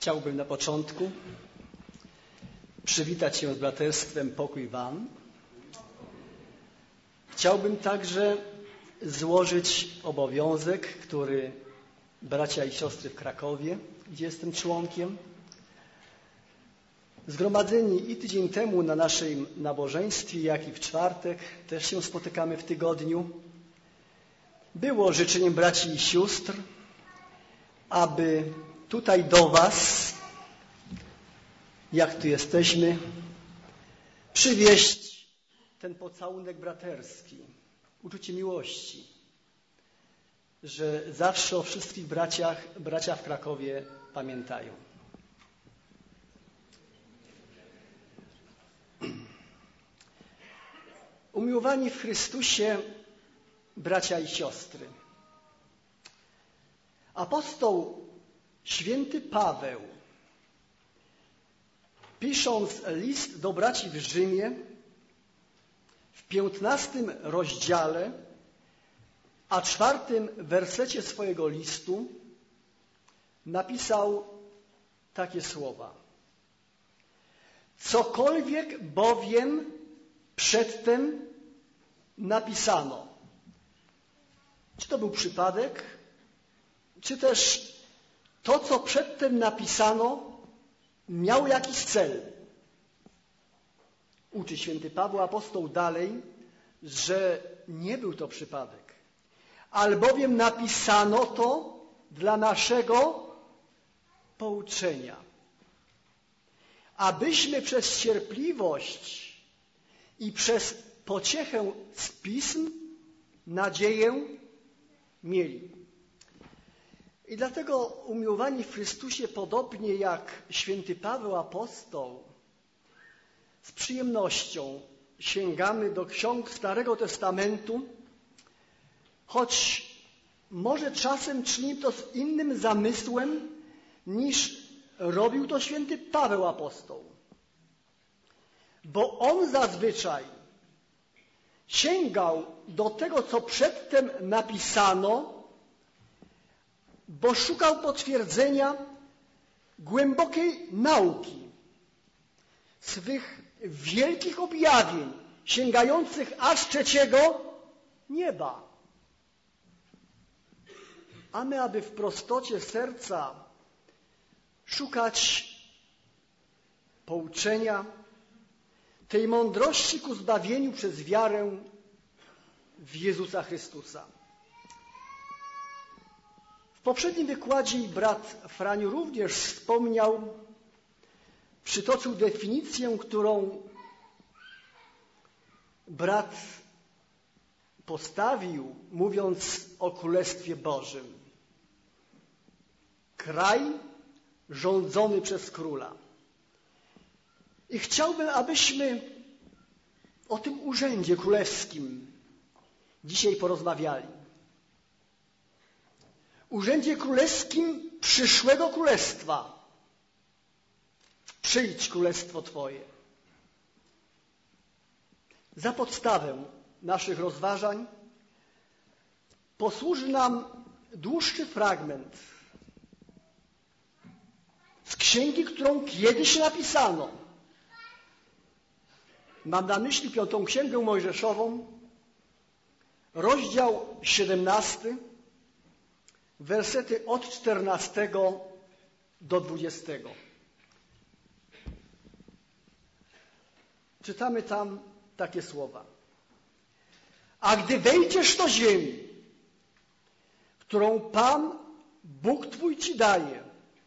Chciałbym na początku przywitać się z braterstwem pokój wam. Chciałbym także złożyć obowiązek, który bracia i siostry w Krakowie, gdzie jestem członkiem, zgromadzeni i tydzień temu na naszym nabożeństwie, jak i w czwartek, też się spotykamy w tygodniu, było życzeniem braci i sióstr, aby tutaj do was, jak tu jesteśmy, przywieźć ten pocałunek braterski, uczucie miłości, że zawsze o wszystkich bracia w Krakowie pamiętają. Umiłowani w Chrystusie bracia i siostry, apostoł święty Paweł, pisząc list do braci w Rzymie, w 15 rozdziale, a 4 wersecie swojego listu napisał takie słowa. Cokolwiek bowiem przedtem napisano. Czy to był przypadek, czy też to, co przedtem napisano, miało jakiś cel? Uczy święty Paweł apostoł dalej, że nie był to przypadek, albowiem napisano to dla naszego pouczenia, abyśmy przez cierpliwość i przez pociechę z Pism nadzieję mieli. I dlatego, umiłowani w Chrystusie, podobnie jak święty Paweł apostoł, z przyjemnością sięgamy do ksiąg Starego Testamentu, choć może czasem czynimy to z innym zamysłem, niż robił to święty Paweł apostoł. Bo on zazwyczaj sięgał do tego, co przedtem napisano, bo szukał potwierdzenia głębokiej nauki, swych wielkich objawień, sięgających aż trzeciego nieba. A my, aby w prostocie serca szukać pouczenia, tej mądrości ku zbawieniu przez wiarę w Jezusa Chrystusa. W poprzednim wykładzie brat Franiu również wspomniał, przytoczył definicję, którą brat postawił, mówiąc o Królestwie Bożym. Kraj rządzony przez króla. I chciałbym, abyśmy o tym urzędzie królewskim dzisiaj porozmawiali. Urzędzie królewskim przyszłego królestwa. Przyjdź królestwo Twoje. Za podstawę naszych rozważań posłuży nam dłuższy fragment z księgi, którą kiedyś napisano. Mam na myśli 5. Księgę Mojżeszową, rozdział 17, wersety od 14 do 20. Czytamy tam takie słowa. A gdy wejdziesz do ziemi, którą Pan, Bóg Twój Ci daje,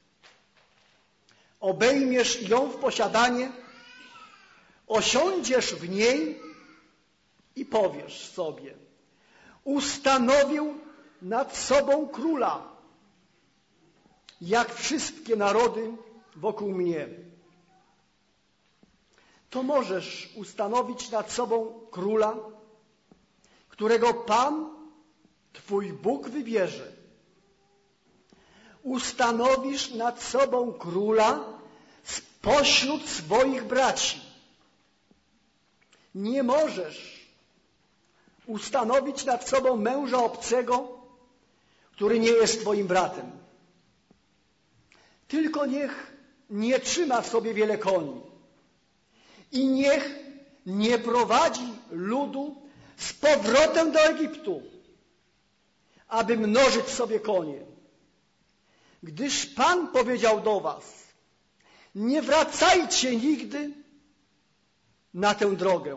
obejmiesz ją w posiadanie, osiądziesz w niej i powiesz sobie, ustanowię nad sobą króla, jak wszystkie narody wokół mnie. To możesz ustanowić nad sobą króla, którego Pan, Twój Bóg wybierze. Ustanowisz nad sobą króla spośród swoich braci. Nie możesz ustanowić nad sobą męża obcego, który nie jest twoim bratem. tylko niech nie trzyma sobie wiele koni i niech nie prowadzi ludu z powrotem do Egiptu, aby mnożyć sobie konie. Gdyż Pan powiedział do was, nie wracajcie nigdy na tę drogę.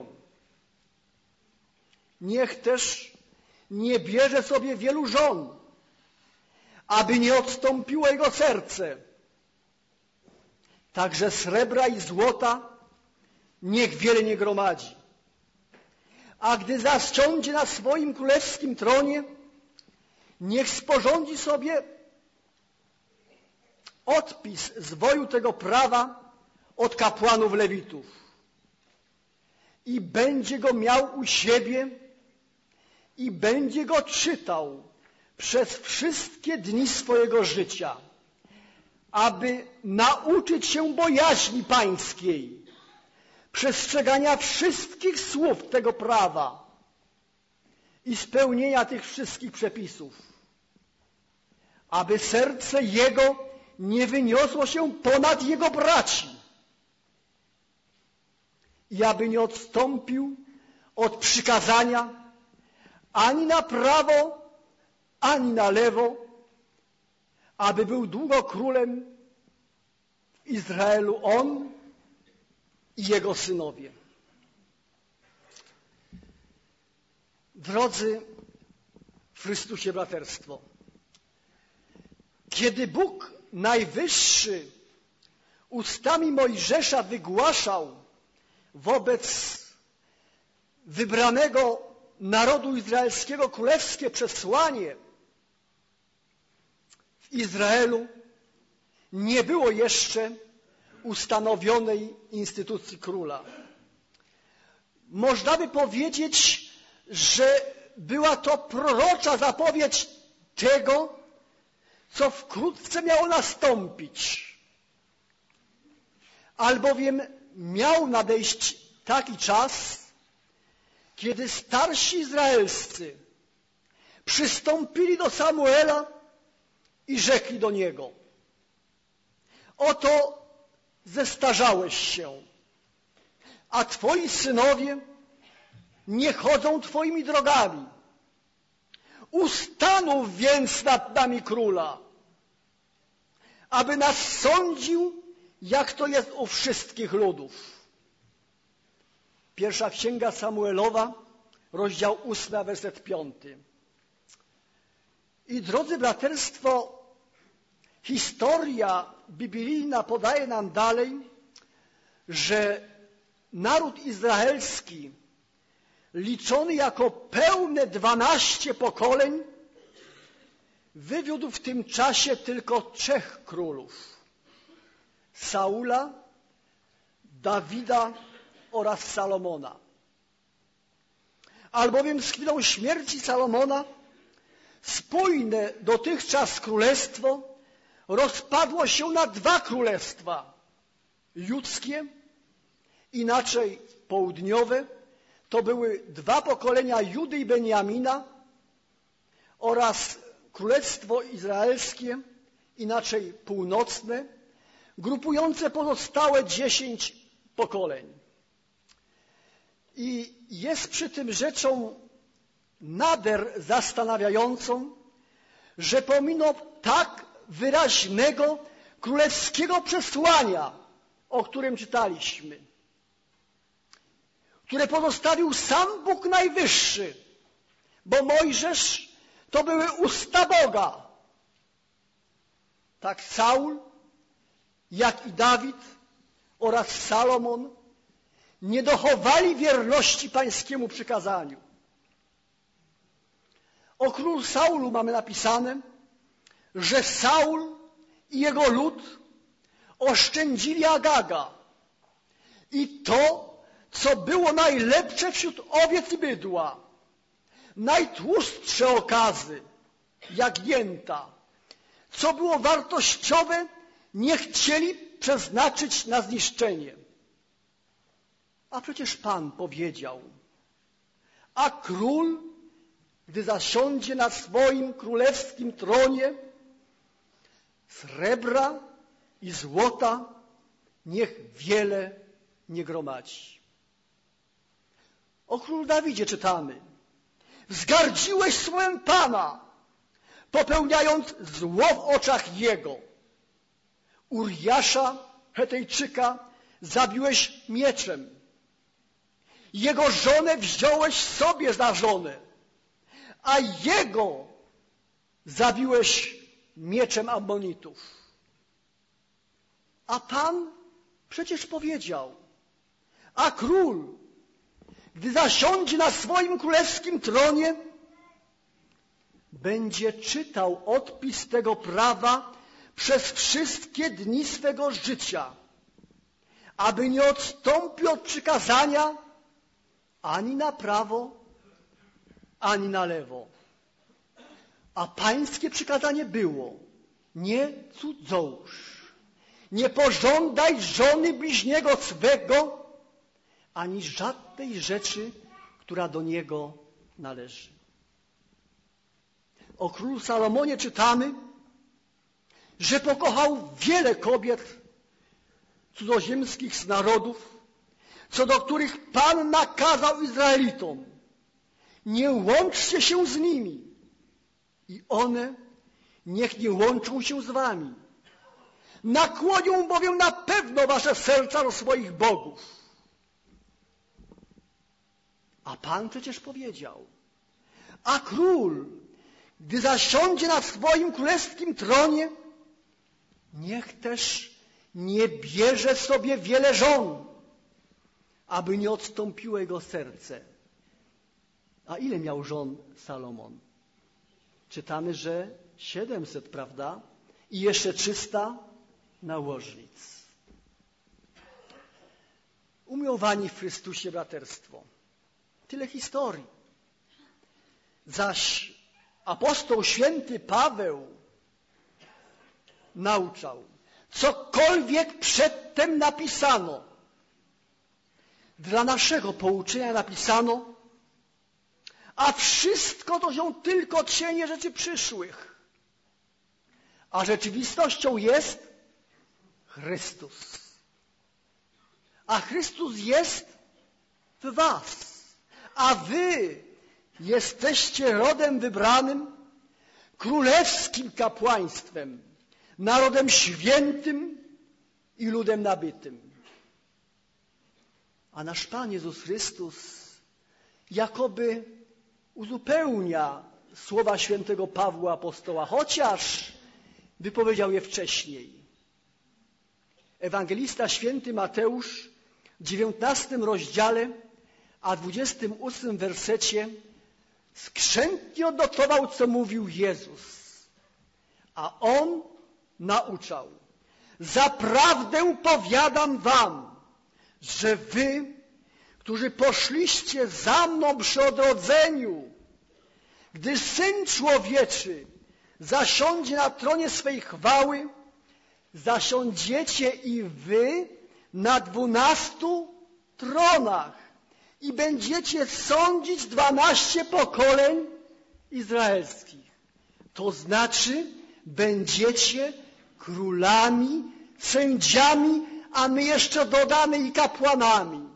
Niech też nie bierze sobie wielu żon, aby nie odstąpiło jego serce. Także srebra i złota niech wiele nie gromadzi. A gdy zasiądzie na swoim królewskim tronie, niech sporządzi sobie odpis zwoju tego prawa od kapłanów lewitów i będzie go miał u siebie i będzie go czytał przez wszystkie dni swojego życia, aby nauczyć się bojaźni pańskiej, przestrzegania wszystkich słów tego prawa i spełnienia tych wszystkich przepisów, aby serce jego nie wyniosło się ponad jego braci i aby nie odstąpił od przykazania ani na prawo, ani na lewo, aby był długo królem w Izraelu on i jego synowie. Drodzy w Chrystusie braterstwo, kiedy Bóg Najwyższy ustami Mojżesza wygłaszał wobec wybranego narodu izraelskiego królewskie przesłanie, w Izraelu nie było jeszcze ustanowionej instytucji króla. Można by powiedzieć, że była to prorocza zapowiedź tego, co wkrótce miało nastąpić. Albowiem miał nadejść taki czas, kiedy starsi izraelscy przystąpili do Samuela i rzekli do niego: oto zestarzałeś się, a twoi synowie nie chodzą twoimi drogami. Ustanów więc nad nami króla, aby nas sądził, jak to jest u wszystkich ludów. Pierwsza Księga Samuelowa, rozdział 8, werset 5. I drodzy braterstwo, historia biblijna podaje nam dalej, że naród izraelski, liczony jako pełne 12 pokoleń, wywiódł w tym czasie tylko 3 królów: Saula, Dawida oraz Salomona. Albowiem z chwilą śmierci Salomona spójne dotychczas królestwo rozpadło się na 2 królestwa: judzkie, inaczej południowe, to były 2 pokolenia Judy i Benjamina, oraz królestwo izraelskie, inaczej północne, grupujące pozostałe 10 pokoleń. I jest przy tym rzeczą nader zastanawiającą, że pomimo tak wyraźnego królewskiego przesłania, o którym czytaliśmy, które pozostawił sam Bóg Najwyższy, bo Mojżesz to były usta Boga, tak Saul, jak i Dawid oraz Salomon nie dochowali wierności pańskiemu przykazaniu. O królu Saulu mamy napisane, że Saul i jego lud oszczędzili Agaga i to, co było najlepsze wśród owiec i bydła, najtłustsze okazy, jagnięta, co było wartościowe, nie chcieli przeznaczyć na zniszczenie. A przecież Pan powiedział: a król, gdy zasiądzie na swoim królewskim tronie, srebra i złota niech wiele nie gromadzi. O królu Dawidzie czytamy: wzgardziłeś słowem Pana, popełniając zło w oczach Jego. Uriasza, Hetejczyka, zabiłeś mieczem. Jego żonę wziąłeś sobie za żonę, a jego zabiłeś mieczem Ammonitów. A Pan przecież powiedział: a król, gdy zasiądzie na swoim królewskim tronie, będzie czytał odpis tego prawa przez wszystkie dni swego życia, aby nie odstąpił od przykazania ani na prawo, ani na lewo. A pańskie przykazanie było: nie cudzołóż, nie pożądaj żony bliźniego swego, ani żadnej rzeczy, która do niego należy. O królu Salomonie czytamy, że pokochał wiele kobiet cudzoziemskich z narodów, co do których Pan nakazał Izraelitom: nie łączcie się z nimi i one niech nie łączą się z wami. Nakłonią bowiem na pewno wasze serca do swoich bogów. A Pan przecież powiedział: a król, gdy zasiądzie na swoim królewskim tronie, niech też nie bierze sobie wiele żon, aby nie odstąpiło jego serce. A ile miał żon Salomon? Czytamy, że 700, prawda? I jeszcze 300 nałożnic. Umiłowani w Chrystusie braterstwo, tyle historii. Zaś apostoł święty Paweł nauczał: cokolwiek przedtem napisano, dla naszego pouczenia napisano, a wszystko to są tylko cienie rzeczy przyszłych, a rzeczywistością jest Chrystus. A Chrystus jest w was, a wy jesteście rodem wybranym, królewskim kapłaństwem, narodem świętym i ludem nabytym. A nasz Pan Jezus Chrystus jakoby uzupełnia słowa świętego Pawła apostoła, chociaż wypowiedział je wcześniej. Ewangelista święty Mateusz w 19 rozdziale, a 28 wersecie skrzętnie odnotował, co mówił Jezus. A On nauczał: zaprawdę powiadam wam, że wy, którzy poszliście za mną przy odrodzeniu, gdy Syn Człowieczy zasiądzie na tronie swej chwały, zasiądziecie i wy na 12 tronach i będziecie sądzić 12 pokoleń izraelskich. To znaczy, będziecie królami, sędziami, a my jeszcze dodamy i kapłanami.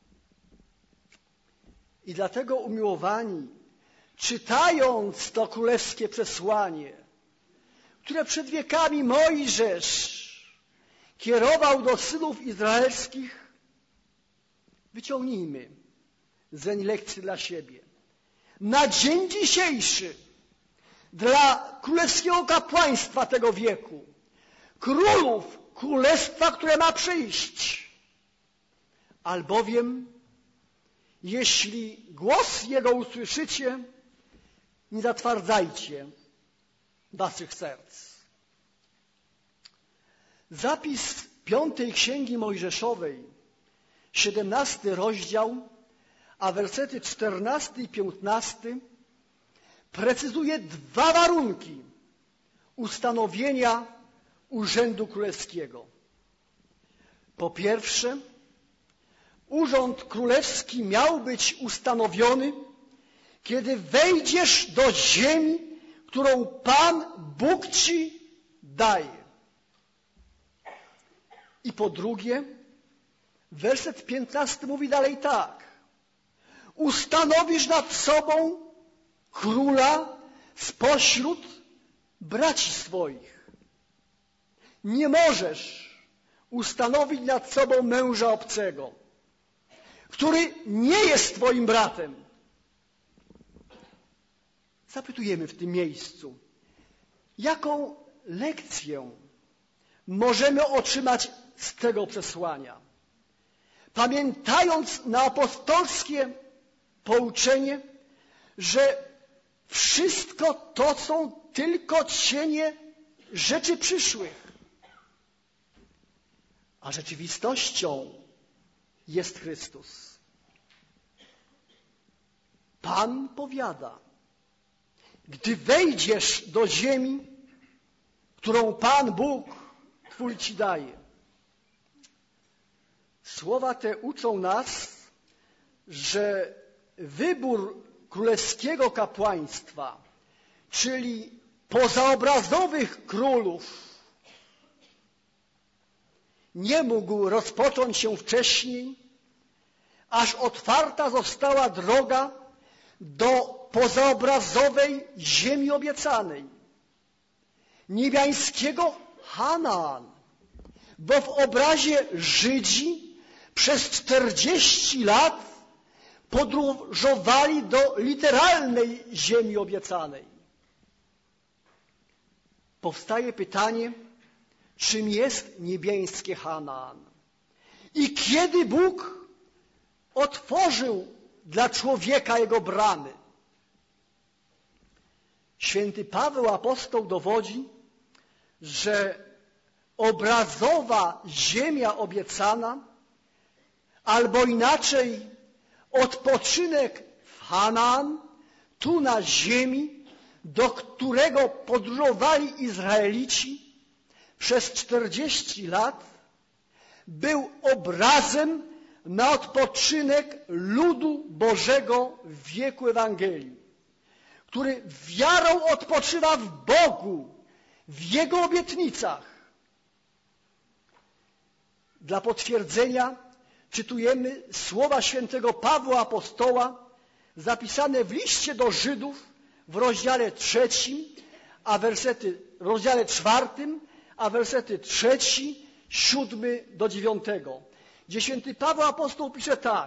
I dlatego, umiłowani, czytając to królewskie przesłanie, które przed wiekami Mojżesz kierował do synów izraelskich, wyciągnijmy zeń lekcje dla siebie. Na dzień dzisiejszy dla królewskiego kapłaństwa tego wieku, królów królestwa, które ma przyjść, albowiem jeśli głos Jego usłyszycie, nie zatwardzajcie waszych serc. Zapis 5 Księgi Mojżeszowej, 17 rozdział, a wersety 14 i 15 precyzuje 2 warunki ustanowienia urzędu królewskiego. Po pierwsze, urząd królewski miał być ustanowiony, kiedy wejdziesz do ziemi, którą Pan Bóg ci daje. I po drugie, werset 15 mówi dalej tak. Ustanowisz nad sobą króla spośród braci swoich. Nie możesz ustanowić nad sobą męża obcego, który nie jest twoim bratem. Zapytujemy w tym miejscu, jaką lekcję możemy otrzymać z tego przesłania? Pamiętając na apostolskie pouczenie, że wszystko to są tylko cienie rzeczy przyszłych, a rzeczywistością jest Chrystus. Pan powiada, gdy wejdziesz do ziemi, którą Pan Bóg Twój ci daje. Słowa te uczą nas, że wybór królewskiego kapłaństwa, czyli pozaobrazowych królów, nie mógł rozpocząć się wcześniej, aż otwarta została droga do pozaobrazowej ziemi obiecanej, niebiańskiego Hanaan, bo w obrazie Żydzi przez 40 lat podróżowali do literalnej ziemi obiecanej. Powstaje pytanie, czym jest niebiańskie Hanaan i kiedy Bóg otworzył dla człowieka jego bramy. Święty Paweł apostoł dowodzi, że obrazowa ziemia obiecana, albo inaczej odpoczynek w Hanaan, tu na ziemi, do którego podróżowali Izraelici przez 40 lat, był obrazem na odpoczynek ludu Bożego w wieku Ewangelii, który wiarą odpoczywa w Bogu, w Jego obietnicach. Dla potwierdzenia czytujemy słowa świętego Pawła apostoła zapisane w liście do Żydów w rozdziale 3, w rozdziale 4, a wersety 3, 7 do 9, gdzie święty Paweł apostoł pisze tak: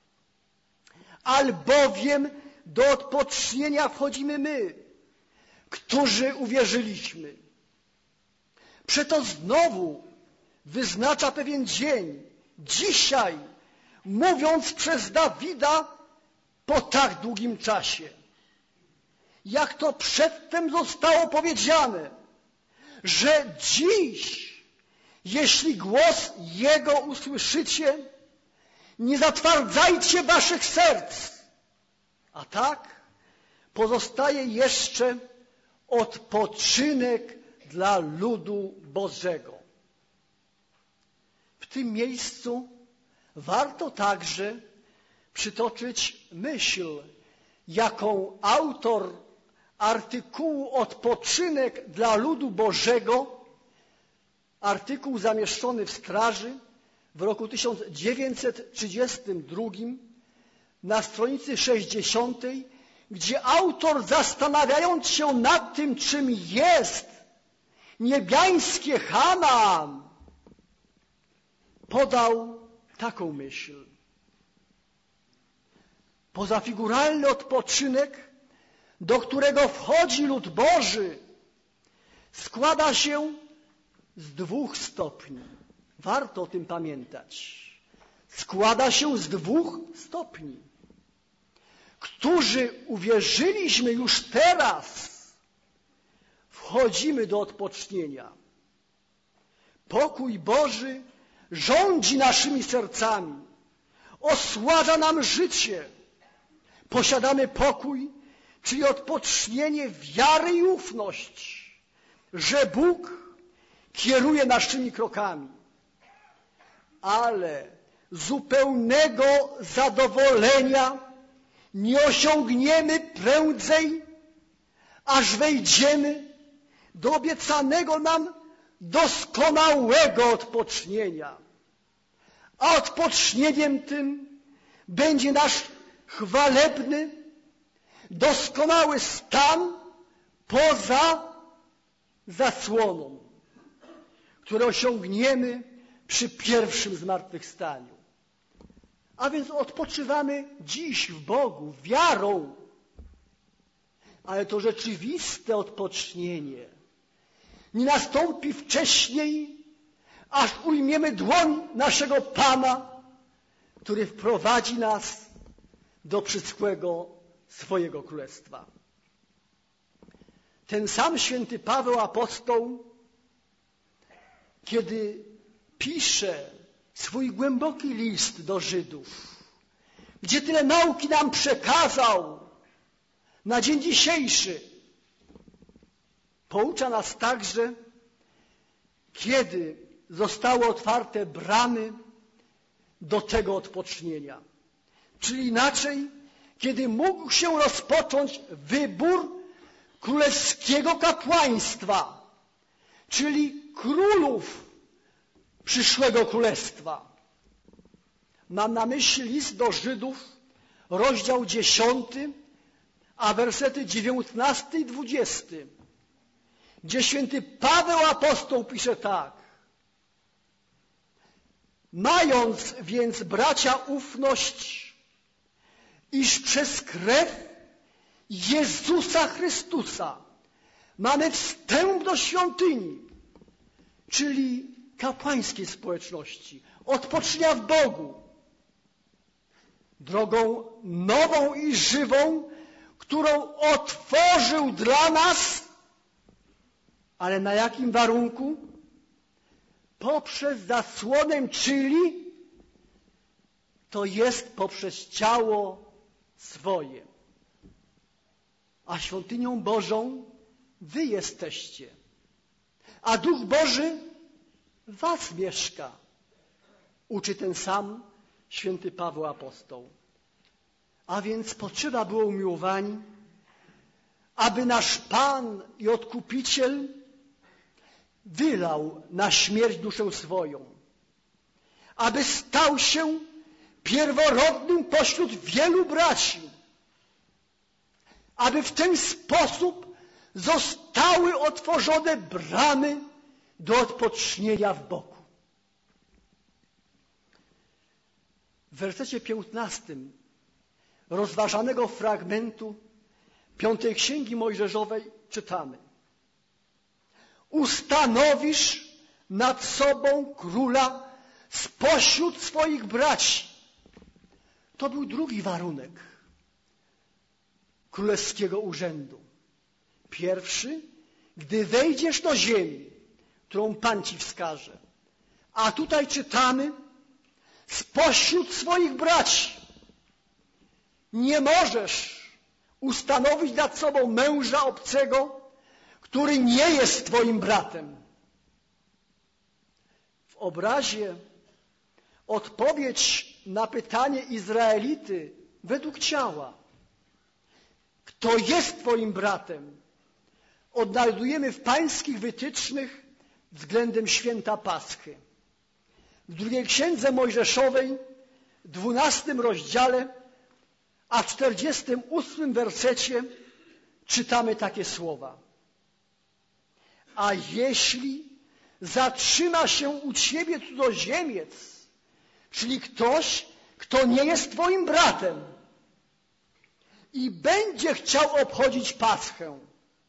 albowiem do odpocznienia wchodzimy my, którzy uwierzyliśmy. Przeto znowu wyznacza pewien dzień, dzisiaj, mówiąc przez Dawida po tak długim czasie. Jak to przedtem zostało powiedziane, że dziś, jeśli głos Jego usłyszycie, nie zatwardzajcie waszych serc. A tak pozostaje jeszcze odpoczynek dla ludu Bożego. W tym miejscu warto także przytoczyć myśl, jaką autor artykułu Odpoczynek dla ludu Bożego, artykuł zamieszczony w Straży w roku 1932 na stronicy 60, gdzie autor, zastanawiając się nad tym, czym jest niebiańskie Hanaan, podał taką myśl. Pozafiguralny odpoczynek, do którego wchodzi lud Boży, składa się z 2 stopni. Warto o tym pamiętać. Składa się z 2 stopni. Którzy uwierzyliśmy już teraz, wchodzimy do odpocznienia. Pokój Boży rządzi naszymi sercami, osładza nam życie. Posiadamy pokój, czyli odpocznienie wiary i ufność, że Bóg kieruje naszymi krokami. Ale zupełnego zadowolenia nie osiągniemy prędzej, aż wejdziemy do obiecanego nam doskonałego odpocznienia. A odpocznieniem tym będzie nasz chwalebny, doskonały stan poza zasłoną, który osiągniemy przy pierwszym zmartwychwstaniu. A więc odpoczywamy dziś w Bogu wiarą, ale to rzeczywiste odpocznienie nie nastąpi wcześniej, aż ujmiemy dłoń naszego Pana, który wprowadzi nas do przyszłego swojego królestwa. Ten sam święty Paweł apostoł, kiedy pisze swój głęboki list do Żydów, gdzie tyle nauki nam przekazał na dzień dzisiejszy, poucza nas także, kiedy zostały otwarte bramy do tego odpocznienia. Czyli inaczej, kiedy mógł się rozpocząć wybór królewskiego kapłaństwa, czyli królów przyszłego królestwa. Mam na myśli list do Żydów, rozdział 10, a wersety 19 i 20, gdzie święty Paweł apostoł pisze tak: mając więc, bracia, ufność, iż przez krew Jezusa Chrystusa mamy wstęp do świątyni, czyli kapłańskiej społeczności, odpocznia w Bogu, drogą nową i żywą, którą otworzył dla nas, ale na jakim warunku? Poprzez zasłonę, czyli to jest poprzez ciało swoje. A świątynią Bożą wy jesteście, a Duch Boży w was mieszka, uczy ten sam święty Paweł apostoł. A więc potrzeba było, umiłowani, aby nasz Pan i Odkupiciel wylał na śmierć duszę swoją, aby stał się pierworodnym pośród wielu braci, aby w ten sposób zostały otworzone bramy do odpocznienia w Bogu. W wersecie 15 rozważanego fragmentu 5 Księgi Mojżeszowej czytamy: ustanowisz nad sobą króla spośród swoich braci. To był drugi warunek królewskiego urzędu. Pierwszy, gdy wejdziesz do ziemi, którą Pan ci wskaże. A tutaj czytamy: spośród swoich braci. Nie możesz ustanowić nad sobą męża obcego, który nie jest twoim bratem. W obrazie odpowiedź na pytanie Izraelity według ciała, kto jest twoim bratem, odnajdujemy w pańskich wytycznych względem święta Paschy. W drugiej Księdze Mojżeszowej, 12 rozdziale, a w 48 wersecie czytamy takie słowa: a jeśli zatrzyma się u ciebie cudzoziemiec, czyli ktoś, kto nie jest twoim bratem, i będzie chciał obchodzić Paschę,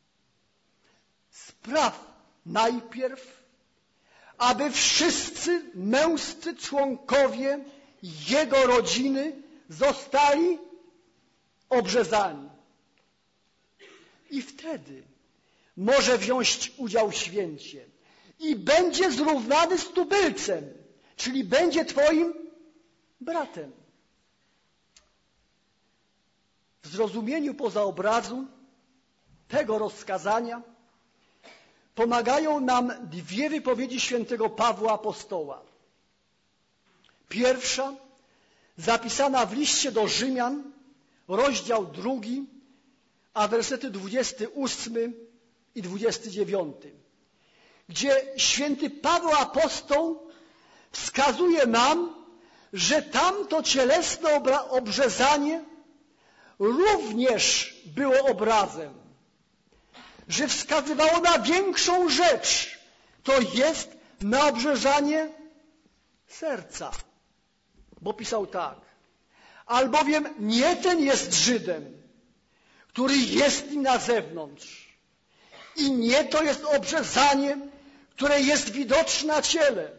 spraw najpierw, aby wszyscy męscy członkowie jego rodziny zostali obrzezani. I wtedy może wziąć udział w święcie i będzie zrównany z tubylcem, czyli będzie twoim bratem. W zrozumieniu poza obrazu tego rozkazania pomagają nam dwie wypowiedzi świętego Pawła apostoła. Pierwsza, zapisana w liście do Rzymian, rozdział 2, a wersety 28 i 29, gdzie święty Paweł apostoł wskazuje nam, że tamto cielesne obrzezanie również było obrazem, że wskazywało na większą rzecz, to jest na obrzezanie serca. Bo pisał tak: albowiem nie ten jest Żydem, który jest nim na zewnątrz, i nie to jest obrzezanie, które jest widoczne na ciele,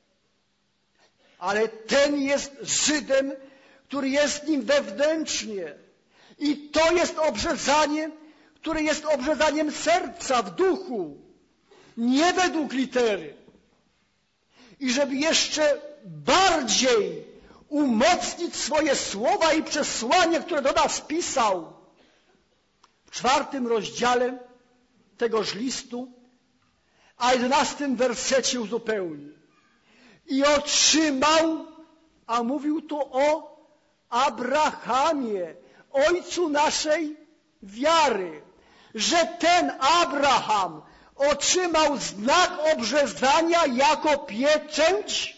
ale ten jest Żydem, który jest nim wewnętrznie. I to jest obrzezanie, które jest obrzezaniem serca w duchu, nie według litery. I żeby jeszcze bardziej umocnić swoje słowa i przesłanie, które do nas pisał w 4 rozdziale tegoż listu, a 11 wersecie uzupełni. I otrzymał, a mówił tu o Abrahamie, ojcu naszej wiary, że ten Abraham otrzymał znak obrzezania jako pieczęć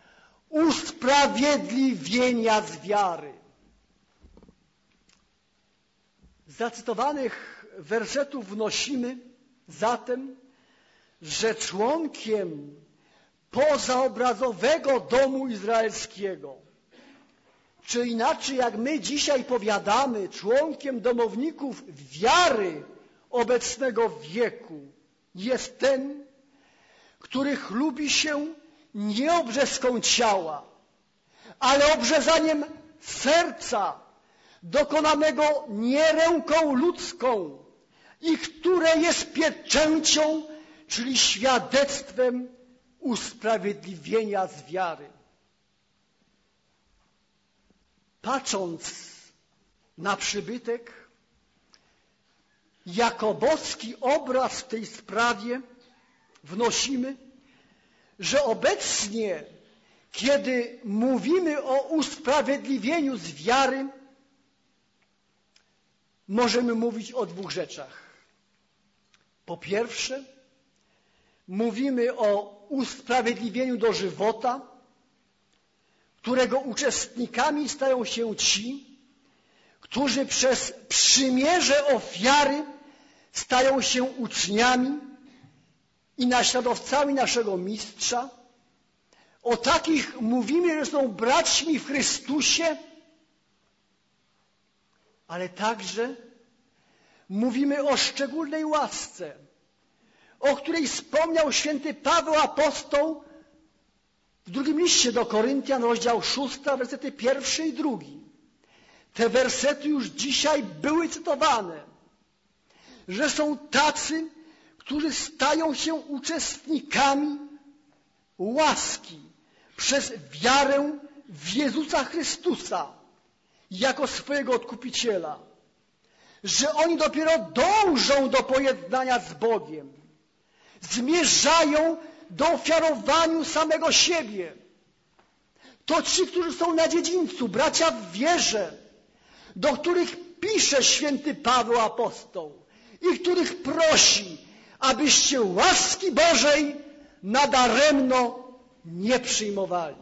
usprawiedliwienia z wiary. Z zacytowanych wersetów wnosimy zatem, że członkiem pozaobrazowego domu izraelskiego, czy inaczej jak my dzisiaj powiadamy, członkiem domowników wiary obecnego wieku, jest ten, który chlubi się nie obrzeską ciała, ale obrzezaniem serca, dokonanego nie ręką ludzką i które jest pieczęcią, czyli świadectwem usprawiedliwienia z wiary. Patrząc na przybytek, jako boski obraz w tej sprawie wnosimy, że obecnie, kiedy mówimy o usprawiedliwieniu z wiary, możemy mówić o 2 rzeczach. Po pierwsze, mówimy o usprawiedliwieniu do żywota, którego uczestnikami stają się ci, którzy przez przymierze ofiary stają się uczniami i naśladowcami naszego Mistrza. O takich mówimy, że są braćmi w Chrystusie, ale także mówimy o szczególnej łasce, o której wspomniał święty Paweł apostoł w 2 liście do Koryntian, rozdział 6, wersety 1 i 2. Te wersety już dzisiaj były cytowane, że są tacy, którzy stają się uczestnikami łaski przez wiarę w Jezusa Chrystusa jako swojego Odkupiciela, że oni dopiero dążą do pojednania z Bogiem, zmierzają do ofiarowania samego siebie. To ci, którzy są na dziedzińcu, bracia w wierze, do których pisze święty Paweł apostoł i których prosi, abyście łaski Bożej nadaremno nie przyjmowali.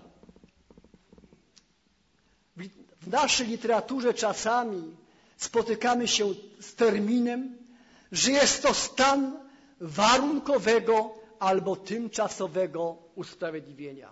W naszej literaturze czasami spotykamy się z terminem, że jest to stan warunkowego albo tymczasowego usprawiedliwienia.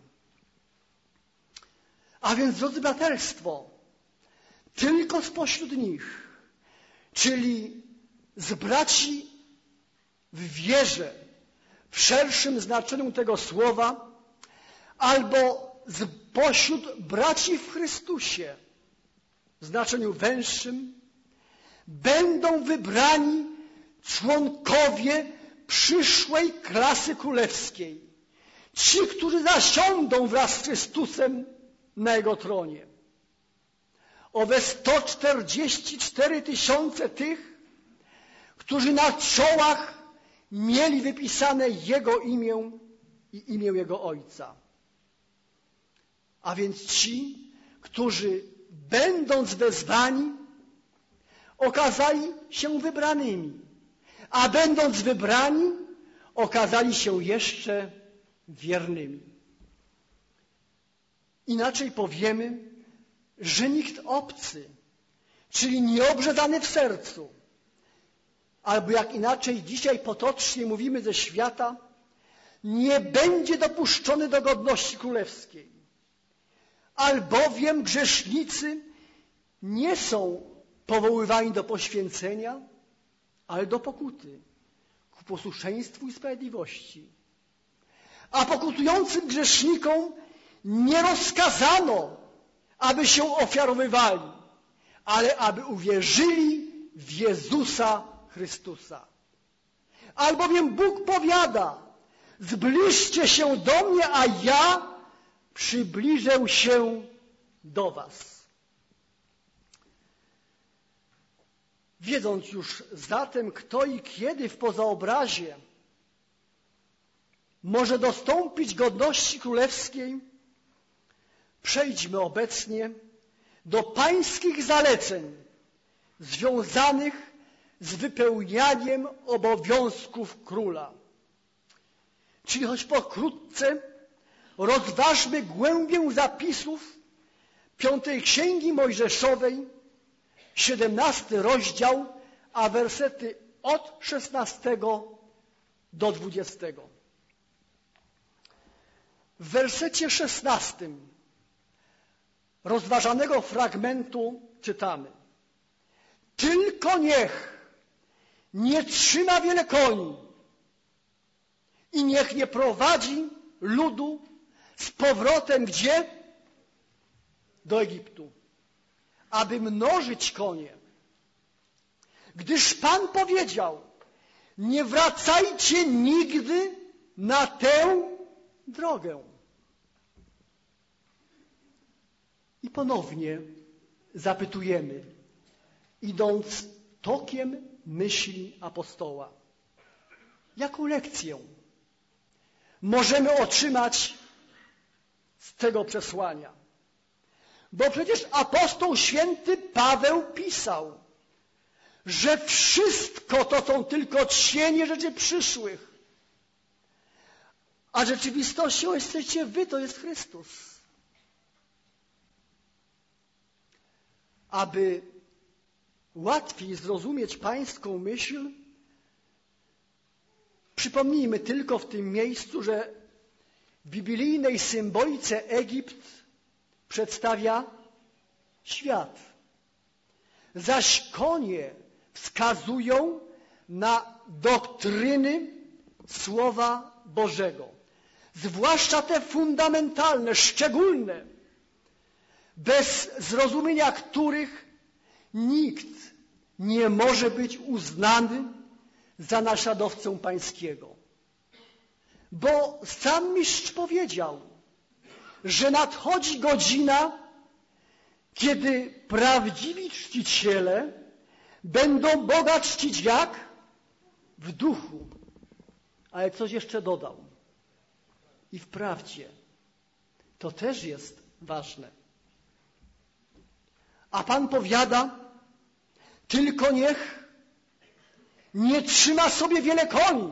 A więc, drodzy braterstwo, tylko spośród nich, czyli z braci w wierze, w szerszym znaczeniu tego słowa, albo spośród braci w Chrystusie, w znaczeniu węższym, będą wybrani członkowie przyszłej klasy królewskiej. Ci, którzy zasiądą wraz z Chrystusem na Jego tronie. Owe 144 000 tych, którzy na czołach mieli wypisane Jego imię i imię Jego Ojca. A więc ci, którzy będąc wezwani, okazali się wybranymi, a będąc wybrani, okazali się jeszcze wiernymi. Inaczej powiemy, że nikt obcy, czyli nieobrzezany w sercu, albo jak inaczej dzisiaj potocznie mówimy ze świata, nie będzie dopuszczony do godności królewskiej. Albowiem grzesznicy nie są powoływani do poświęcenia, ale do pokuty, ku posłuszeństwu i sprawiedliwości. A pokutującym grzesznikom nie rozkazano, aby się ofiarowywali, ale aby uwierzyli w Jezusa Chrystusa. Albowiem Bóg powiada: zbliżcie się do mnie, a ja przybliżę się do was. Wiedząc już zatem, kto i kiedy w pozaobrazie może dostąpić godności królewskiej, przejdźmy obecnie do pańskich zaleceń związanych z wypełnianiem obowiązków króla. Czyli choć pokrótce rozważmy głębię zapisów 5 Księgi Mojżeszowej, 17 rozdział, a wersety od 16 do 20. W wersecie 16 rozważanego fragmentu czytamy: tylko niech nie trzyma wiele koni i niech nie prowadzi ludu z powrotem gdzie? Do Egiptu, aby mnożyć konie. Gdyż Pan powiedział: nie wracajcie nigdy na tę drogę. I ponownie zapytujemy, idąc tokiem myśli apostoła, jaką lekcję możemy otrzymać z tego przesłania? Bo przecież apostoł święty Paweł pisał, że wszystko to są tylko cienie rzeczy przyszłych, a rzeczywistością jesteście wy, to jest Chrystus. Aby łatwiej zrozumieć pańską myśl, przypomnijmy tylko w tym miejscu, że w biblijnej symbolice Egipt przedstawia świat, zaś konie wskazują na doktryny Słowa Bożego, zwłaszcza te fundamentalne, szczególne, bez zrozumienia których nikt nie może być uznany za naśladowcę pańskiego. Bo sam mistrz powiedział, że nadchodzi godzina, kiedy prawdziwi czciciele będą Boga czcić jak? W duchu. Ale coś jeszcze dodał. I w prawdzie. To też jest ważne. A Pan powiada, tylko niech nie trzyma sobie wiele koni.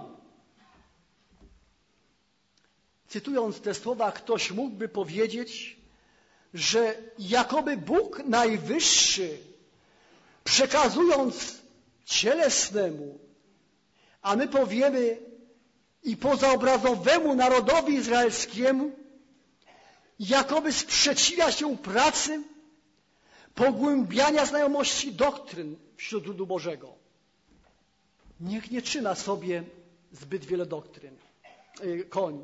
Cytując te słowa, ktoś mógłby powiedzieć, że jakoby Bóg Najwyższy, przekazując cielesnemu, a my powiemy i pozaobrazowemu narodowi izraelskiemu, jakoby sprzeciwia się pracy pogłębiania znajomości doktryn wśród ludu Bożego. Niech nie trzyma sobie zbyt wiele doktryn, koni.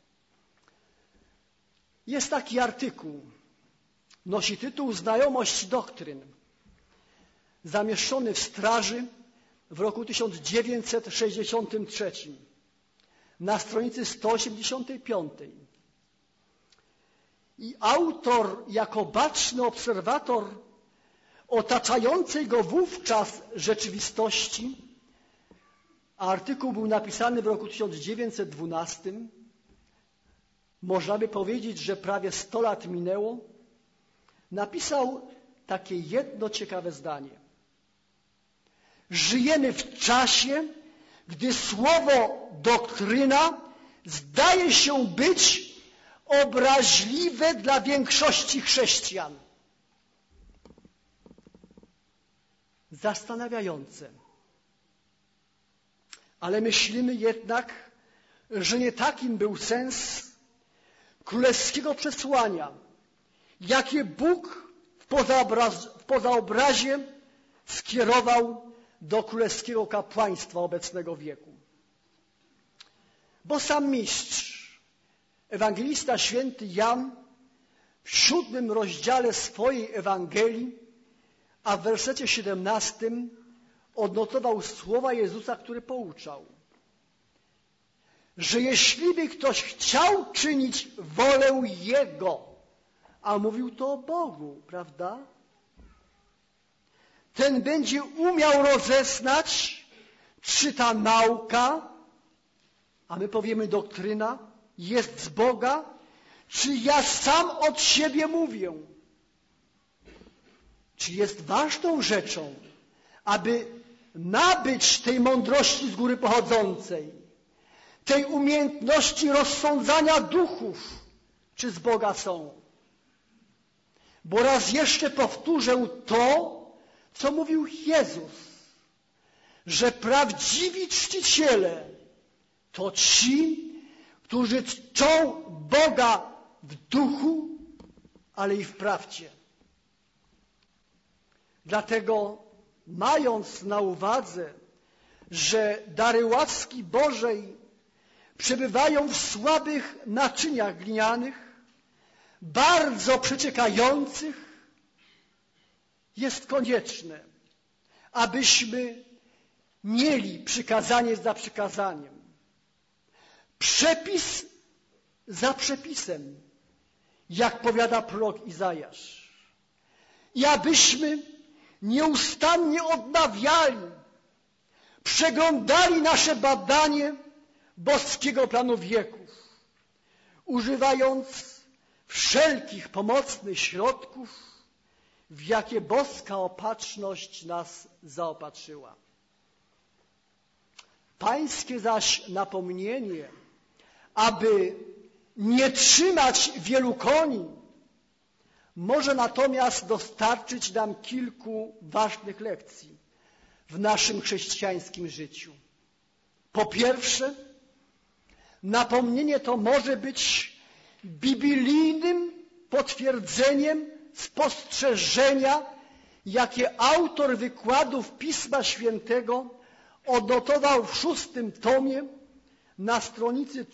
Jest taki artykuł, nosi tytuł Znajomość doktryn, zamieszczony w Straży w roku 1963 na stronicy 185. I autor jako baczny obserwator otaczającej go wówczas rzeczywistości, a artykuł był napisany w roku 1912, można by powiedzieć, że prawie 100 lat minęło, napisał takie jedno ciekawe zdanie. Żyjemy w czasie, gdy słowo doktryna zdaje się być obraźliwe dla większości chrześcijan. Zastanawiające. Ale myślimy jednak, że nie takim był sens królewskiego przesłania, jakie Bóg w pozaobrazie skierował do królewskiego kapłaństwa obecnego wieku. Bo sam mistrz, ewangelista święty Jan w 7 rozdziale swojej Ewangelii, a w wersecie 17 odnotował słowa Jezusa, które pouczał, że jeśli by ktoś chciał czynić wolę Jego, a mówił to o Bogu, prawda? Ten będzie umiał rozeznać, czy ta nauka, a my powiemy doktryna, jest z Boga, czy ja sam od siebie mówię. Czy jest ważną rzeczą, aby nabyć tej mądrości z góry pochodzącej, tej umiejętności rozsądzania duchów, czy z Boga są. Bo raz jeszcze powtórzę to, co mówił Jezus, że prawdziwi czciciele to ci, którzy czczą Boga w duchu, ale i w prawdzie. Dlatego, mając na uwadze, że dary łaski Bożej przebywają w słabych naczyniach glinianych, bardzo przeciekających, jest konieczne, abyśmy mieli przykazanie za przykazaniem, przepis za przepisem, jak powiada prorok Izajasz, i abyśmy nieustannie odnawiali, przeglądali nasze badanie boskiego planu wieków, używając wszelkich pomocnych środków, w jakie boska opatrzność nas zaopatrzyła. Pańskie zaś napomnienie, aby nie trzymać wielu koni, może natomiast dostarczyć nam kilku ważnych lekcji w naszym chrześcijańskim życiu. Po pierwsze, napomnienie to może być biblijnym potwierdzeniem spostrzeżenia, jakie autor wykładów Pisma Świętego odnotował w 6 tomie na stronicy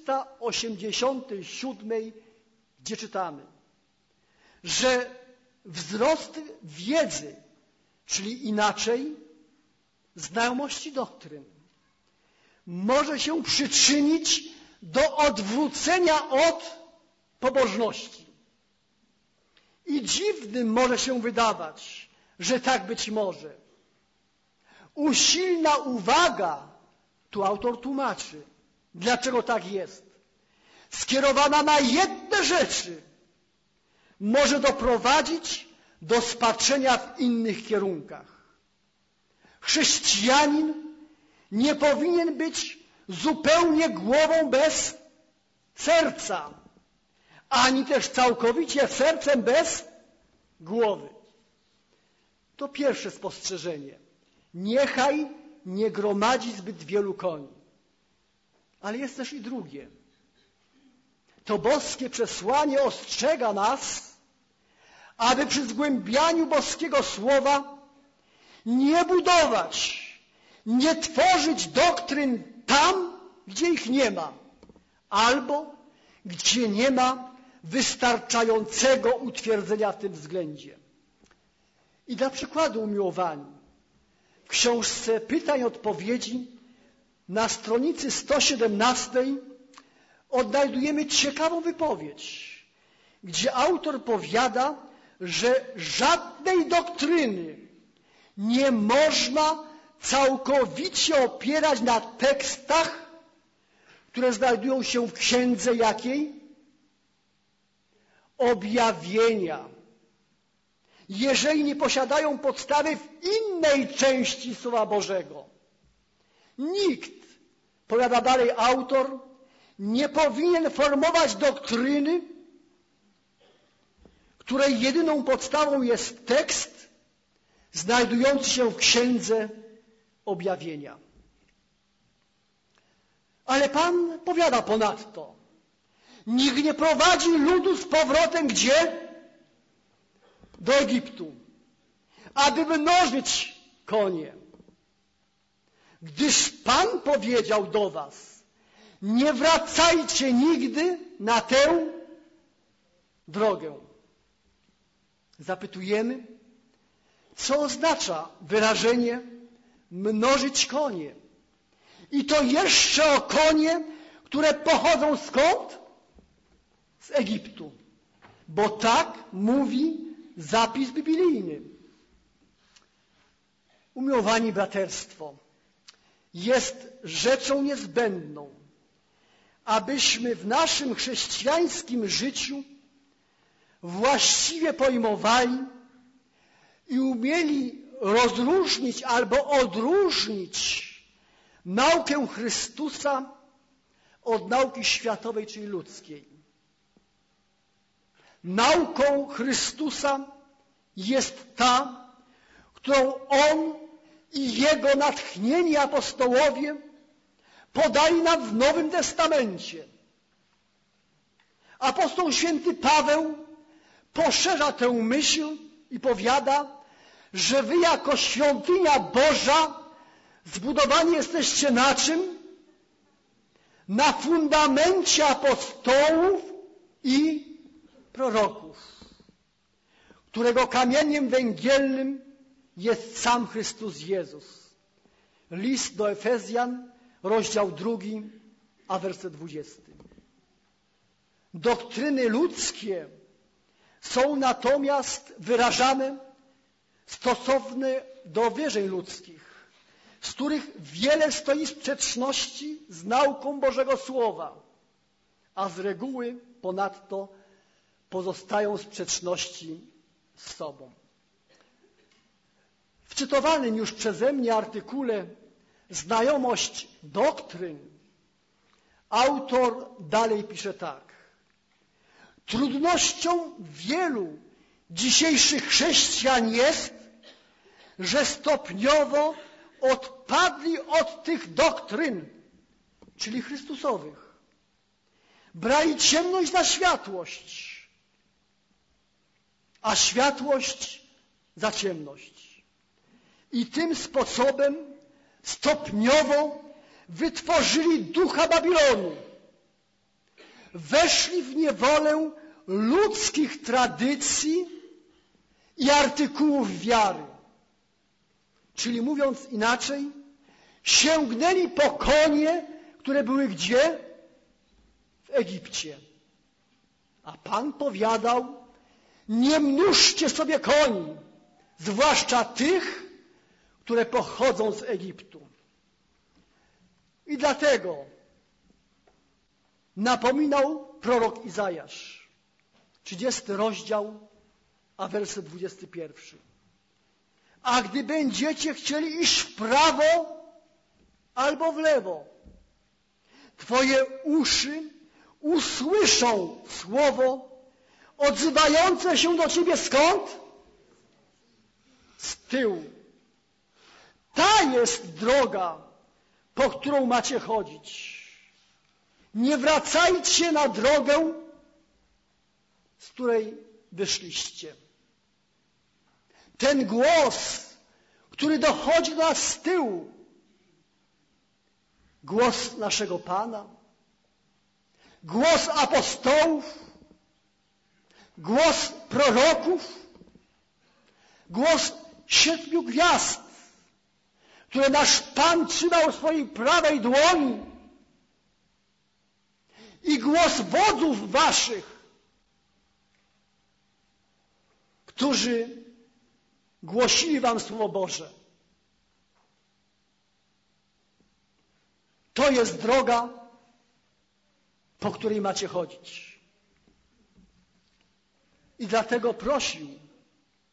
387, gdzie czytamy, że wzrost wiedzy, czyli inaczej znajomości doktryn, może się przyczynić do odwrócenia od pobożności. I dziwnym może się wydawać, że tak być może. Usilna uwaga, tu autor tłumaczy, dlaczego tak jest, skierowana na jedne rzeczy, może doprowadzić do spatrzenia w innych kierunkach. Chrześcijanin nie powinien być zupełnie głową bez serca, ani też całkowicie sercem bez głowy. To pierwsze spostrzeżenie. Niechaj nie gromadzi zbyt wielu koni. Ale jest też i drugie. To boskie przesłanie ostrzega nas, aby przy zgłębianiu boskiego słowa nie budować, nie tworzyć doktryn tam, gdzie ich nie ma, albo gdzie nie ma wystarczającego utwierdzenia w tym względzie. I dla przykładu, umiłowani, w książce Pytań i Odpowiedzi na stronicy 117 odnajdujemy ciekawą wypowiedź, gdzie autor powiada, że żadnej doktryny nie można całkowicie opierać na tekstach, które znajdują się w księdze jakiej? Objawienia. Jeżeli nie posiadają podstawy w innej części Słowa Bożego. Nikt, powiada dalej autor, nie powinien formować doktryny, której jedyną podstawą jest tekst znajdujący się w Księdze Objawienia. Ale Pan powiada ponadto, nikt nie prowadzi ludu z powrotem gdzie? Do Egiptu, aby mnożyć konie. Gdyż Pan powiedział do was, nie wracajcie nigdy na tę drogę. Zapytujemy, co oznacza wyrażenie mnożyć konie? I to jeszcze o konie, które pochodzą skąd? Z Egiptu. Bo tak mówi zapis biblijny. Umiłowani braterstwo, jest rzeczą niezbędną, abyśmy w naszym chrześcijańskim życiu właściwie pojmowali i umieli rozróżnić albo odróżnić naukę Chrystusa od nauki światowej, czyli ludzkiej. Nauką Chrystusa jest ta, którą On i Jego natchnieni apostołowie podali nam w Nowym Testamencie. Apostoł święty Paweł poszerza tę myśl i powiada, że wy jako świątynia Boża zbudowani jesteście na czym? Na fundamencie apostołów i proroków, którego kamieniem węgielnym jest sam Chrystus Jezus. List do Efezjan, rozdział 2, a werset 20. Doktryny ludzkie są natomiast wyrażane stosowne do wierzeń ludzkich, z których wiele stoi w sprzeczności z nauką Bożego Słowa, a z reguły ponadto pozostają w sprzeczności z sobą. W cytowanym już przeze mnie artykule Znajomość doktryn autor dalej pisze tak. Trudnością wielu dzisiejszych chrześcijan jest, że stopniowo odpadli od tych doktryn, czyli Chrystusowych. Brali ciemność za światłość, a światłość za ciemność. I tym sposobem stopniowo wytworzyli ducha Babilonu. Weszli w niewolę ludzkich tradycji i artykułów wiary. Czyli mówiąc inaczej, sięgnęli po konie, które były gdzie? W Egipcie. A Pan powiadał, nie mnóżcie sobie koni, zwłaszcza tych, które pochodzą z Egiptu. I dlatego napominał prorok Izajasz, 30 rozdział, a werset 21. A gdy będziecie chcieli iść w prawo albo w lewo, twoje uszy usłyszą słowo odzywające się do ciebie skąd? Z tyłu. Ta jest droga, po którą macie chodzić. Nie wracajcie na drogę, z której wyszliście. Ten głos, który dochodzi do nas z tyłu, głos naszego Pana, głos apostołów, głos proroków, głos 7 gwiazd, które nasz Pan trzymał w swojej prawej dłoni, i głos wodzów waszych, którzy głosili wam Słowo Boże. To jest droga, po której macie chodzić. I dlatego prosił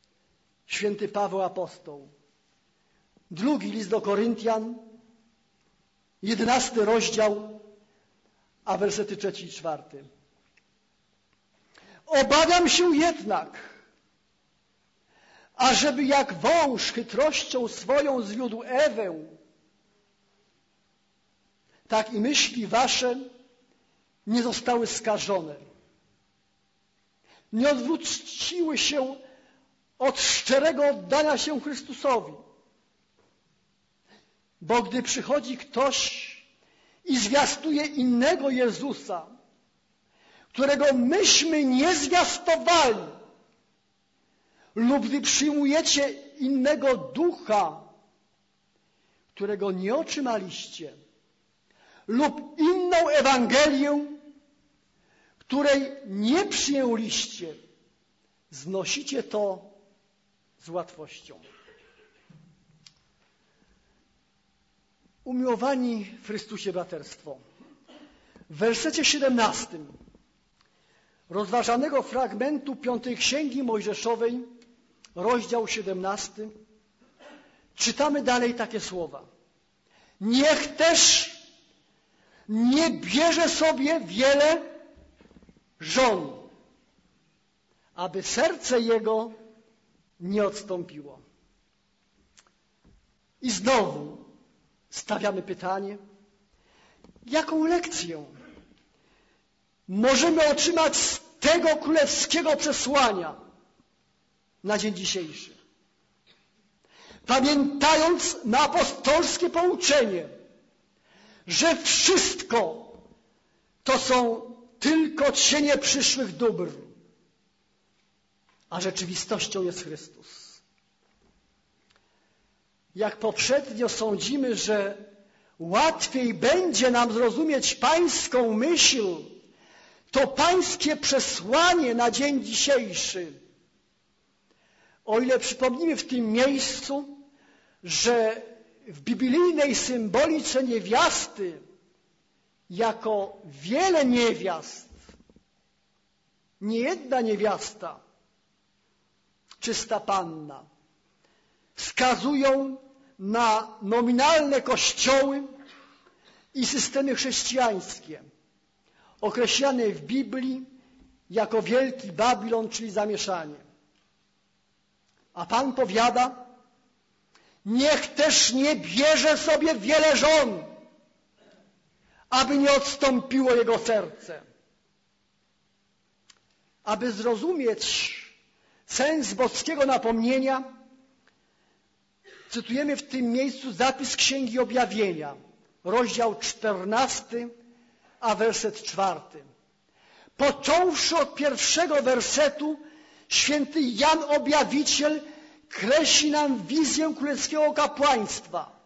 święty Paweł apostoł. 2 list do Koryntian, 11 rozdział, a wersety 3 i 4. Obawiam się jednak, ażeby jak wąż chytrością swoją zwiódł Ewę, tak i myśli wasze nie zostały skażone. Nie odwróciły się od szczerego oddania się Chrystusowi. Bo gdy przychodzi ktoś i zwiastuje innego Jezusa, którego myśmy nie zwiastowali, lub gdy przyjmujecie innego ducha, którego nie otrzymaliście, lub inną Ewangelię, której nie przyjęliście, znosicie to z łatwością. Umiłowani w Chrystusie braterstwo, w wersecie 17 rozważanego fragmentu 5 Księgi Mojżeszowej, rozdział 17, czytamy dalej takie słowa. Niech też nie bierze sobie wiele żon, aby serce jego nie odstąpiło. I znowu stawiamy pytanie, jaką lekcję możemy otrzymać z tego królewskiego przesłania na dzień dzisiejszy. Pamiętając na apostolskie pouczenie, że wszystko to są tylko cienie przyszłych dóbr, a rzeczywistością jest Chrystus. Jak poprzednio sądzimy, że łatwiej będzie nam zrozumieć pańską myśl, to pańskie przesłanie na dzień dzisiejszy, o ile przypomnimy w tym miejscu, że w biblijnej symbolice niewiasty jako wiele niewiast, nie jedna niewiasta, czysta panna, wskazują na nominalne kościoły i systemy chrześcijańskie, określane w Biblii jako Wielki Babilon, czyli zamieszanie. A Pan powiada, niech też nie bierze sobie wiele żon, aby nie odstąpiło jego serce. Aby zrozumieć sens boskiego napomnienia, cytujemy w tym miejscu zapis Księgi Objawienia, rozdział 14, a werset 4. Począwszy od pierwszego wersetu, święty Jan Objawiciel kreśli nam wizję królewskiego kapłaństwa.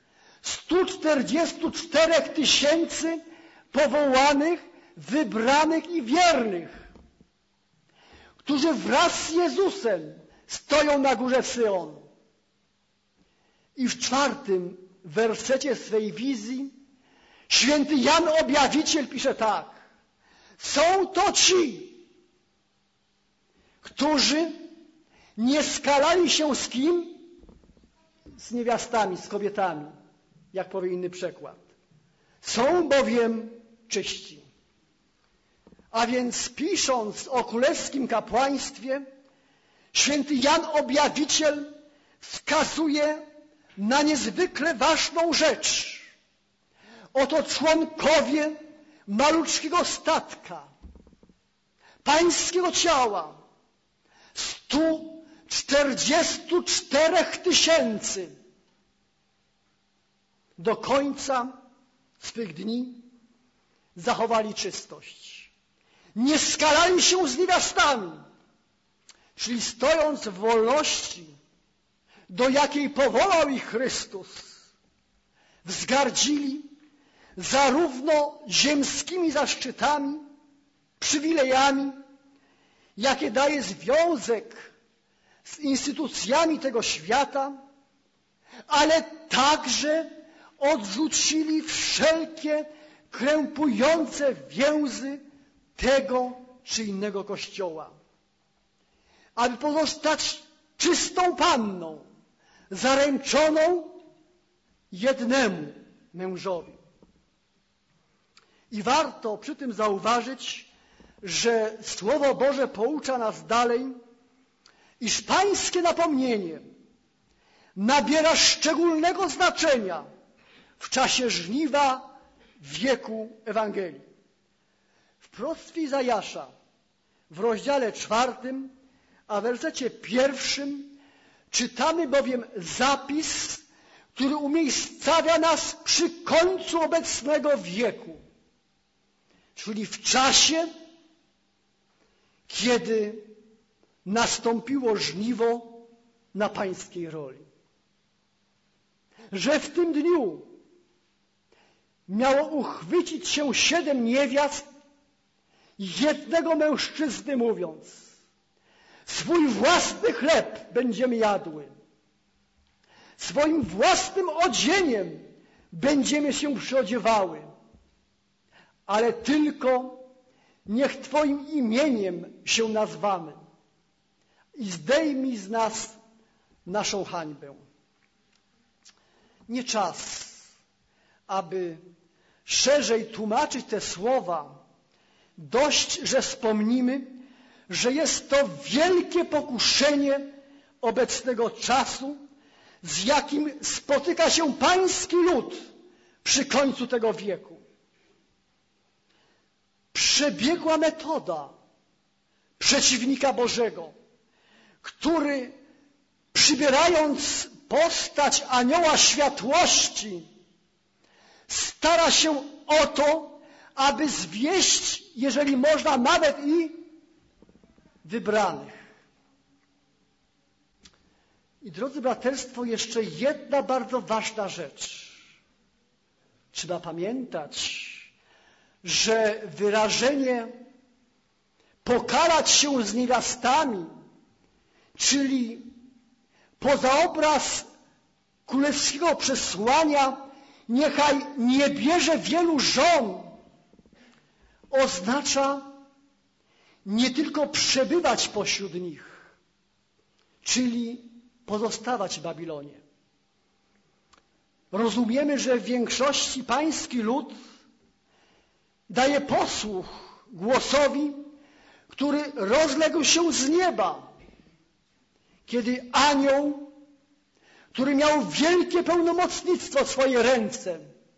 144 000 powołanych, wybranych i wiernych, którzy wraz z Jezusem stoją na górze Syjon. I w 4 wersecie swej wizji święty Jan Objawiciel pisze tak. Są to ci, którzy nie skalali się z kim? Z niewiastami, z kobietami, jak powie inny przekład. Są bowiem czyści. A więc pisząc o królewskim kapłaństwie, święty Jan Objawiciel wskazuje na niezwykle ważną rzecz. Oto członkowie maluczkiego statka, pańskiego ciała, 144 000 do końca swych dni zachowali czystość. Nie skalali się z niewiastami, czyli stojąc w wolności, do jakiej powołał ich Chrystus, wzgardzili zarówno ziemskimi zaszczytami, przywilejami, jakie daje związek z instytucjami tego świata, ale także odrzucili wszelkie krępujące więzy tego czy innego kościoła. Aby pozostać czystą panną, zaręczoną jednemu mężowi. I warto przy tym zauważyć, że Słowo Boże poucza nas dalej, iż pańskie napomnienie nabiera szczególnego znaczenia w czasie żniwa wieku Ewangelii. W proroctwie Izajasza w rozdziale 4, a w wersecie 1 czytamy bowiem zapis, który umiejscawia nas przy końcu obecnego wieku, czyli w czasie, kiedy nastąpiło żniwo na pańskiej roli. Że w tym dniu miało uchwycić się 7 niewiast jednego mężczyzny, mówiąc: swój własny chleb będziemy jadły, swoim własnym odzieniem będziemy się przyodziewały, ale tylko niech Twoim imieniem się nazwamy i zdejmij z nas naszą hańbę. Nie czas, aby szerzej tłumaczyć te słowa. Dość, że wspomnimy, że jest to wielkie pokuszenie obecnego czasu, z jakim spotyka się pański lud przy końcu tego wieku. Przebiegła metoda przeciwnika Bożego, który, przybierając postać anioła światłości, stara się o to, aby zwieść, jeżeli można, nawet i wybranych. I drodzy braterstwo, jeszcze jedna bardzo ważna rzecz. Trzeba pamiętać, że wyrażenie pokalać się z niewiastami, czyli poza obraz królewskiego przesłania niechaj nie bierze wielu żon, oznacza nie tylko przebywać pośród nich, czyli pozostawać w Babilonie. Rozumiemy, że w większości pański lud daje posłuch głosowi, który rozległ się z nieba, kiedy anioł, który miał wielkie pełnomocnictwo w swojej ręce,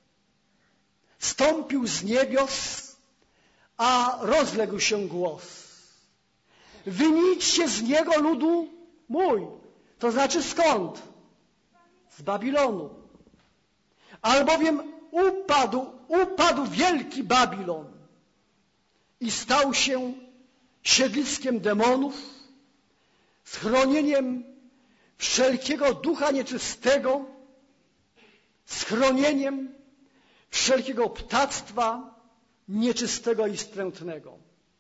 stąpił z niebios, a rozległ się głos: wynijdźcie z niego, ludu mój. To znaczy skąd? Z Babilonu. Albowiem upadł wielki Babilon i stał się siedliskiem demonów, schronieniem wszelkiego ducha nieczystego, schronieniem wszelkiego ptactwa nieczystego i wstrętnego.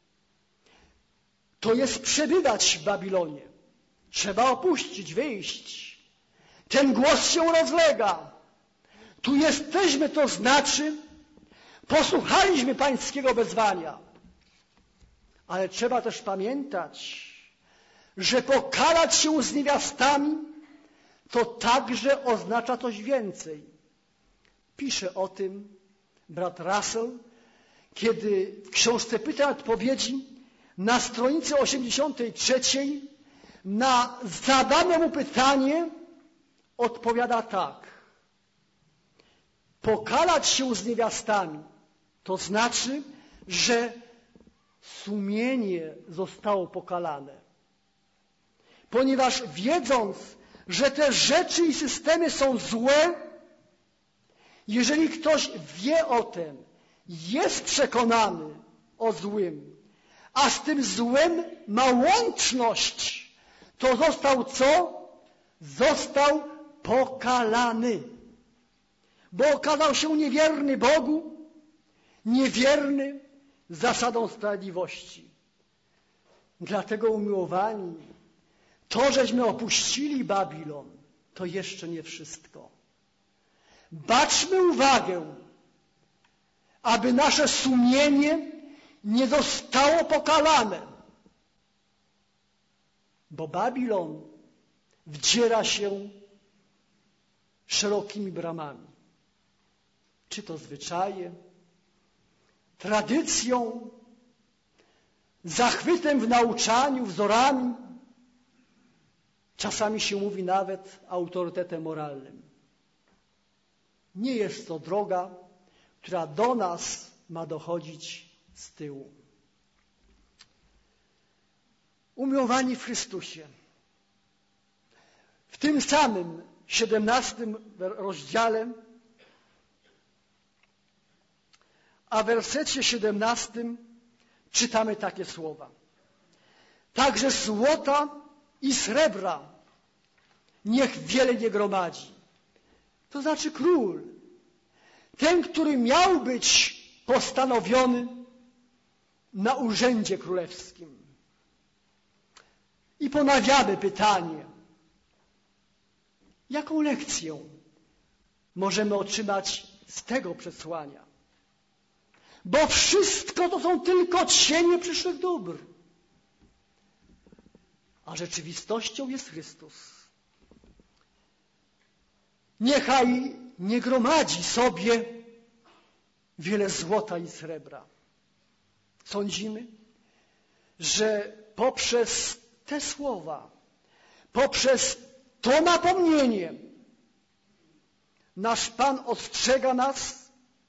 To jest przebywać w Babilonie. Trzeba opuścić, wyjść. Ten głos się rozlega. Tu jesteśmy, to znaczy posłuchaliśmy pańskiego wezwania. Ale trzeba też pamiętać, że pokalać się z niewiastami to także oznacza coś więcej. Pisze o tym brat Russell, kiedy w książce Pytań i Odpowiedzi na stronicy 83 na zadane mu pytanie odpowiada tak: pokalać się z niewiastami to znaczy, że sumienie zostało pokalane. Ponieważ wiedząc, że te rzeczy i systemy są złe, jeżeli ktoś wie o tym, jest przekonany o złym, a z tym złym ma łączność, to został co? Został pokalany. Bo okazał się niewierny Bogu, niewierny zasadom sprawiedliwości. Dlatego, umiłowani, to, żeśmy opuścili Babilon, to jeszcze nie wszystko. Baczmy uwagę, aby nasze sumienie nie zostało pokalane, bo Babilon wdziera się szerokimi bramami. Czy to zwyczaje, tradycją, zachwytem w nauczaniu, wzorami, czasami się mówi nawet autorytetem moralnym. Nie jest to droga, która do nas ma dochodzić z tyłu. Umiłowani w Chrystusie, w tym samym 17 rozdziale, a w wersecie 17 czytamy takie słowa. Także złota i srebra niech wiele nie gromadzi. To znaczy król, ten, który miał być postanowiony na urzędzie królewskim. I ponawiamy pytanie, jaką lekcję możemy otrzymać z tego przesłania? Bo wszystko to są tylko cienie przyszłych dóbr. A rzeczywistością jest Chrystus. Niechaj nie gromadzi sobie wiele złota i srebra. Sądzimy, że poprzez te słowa, poprzez to napomnienie nasz Pan ostrzega nas,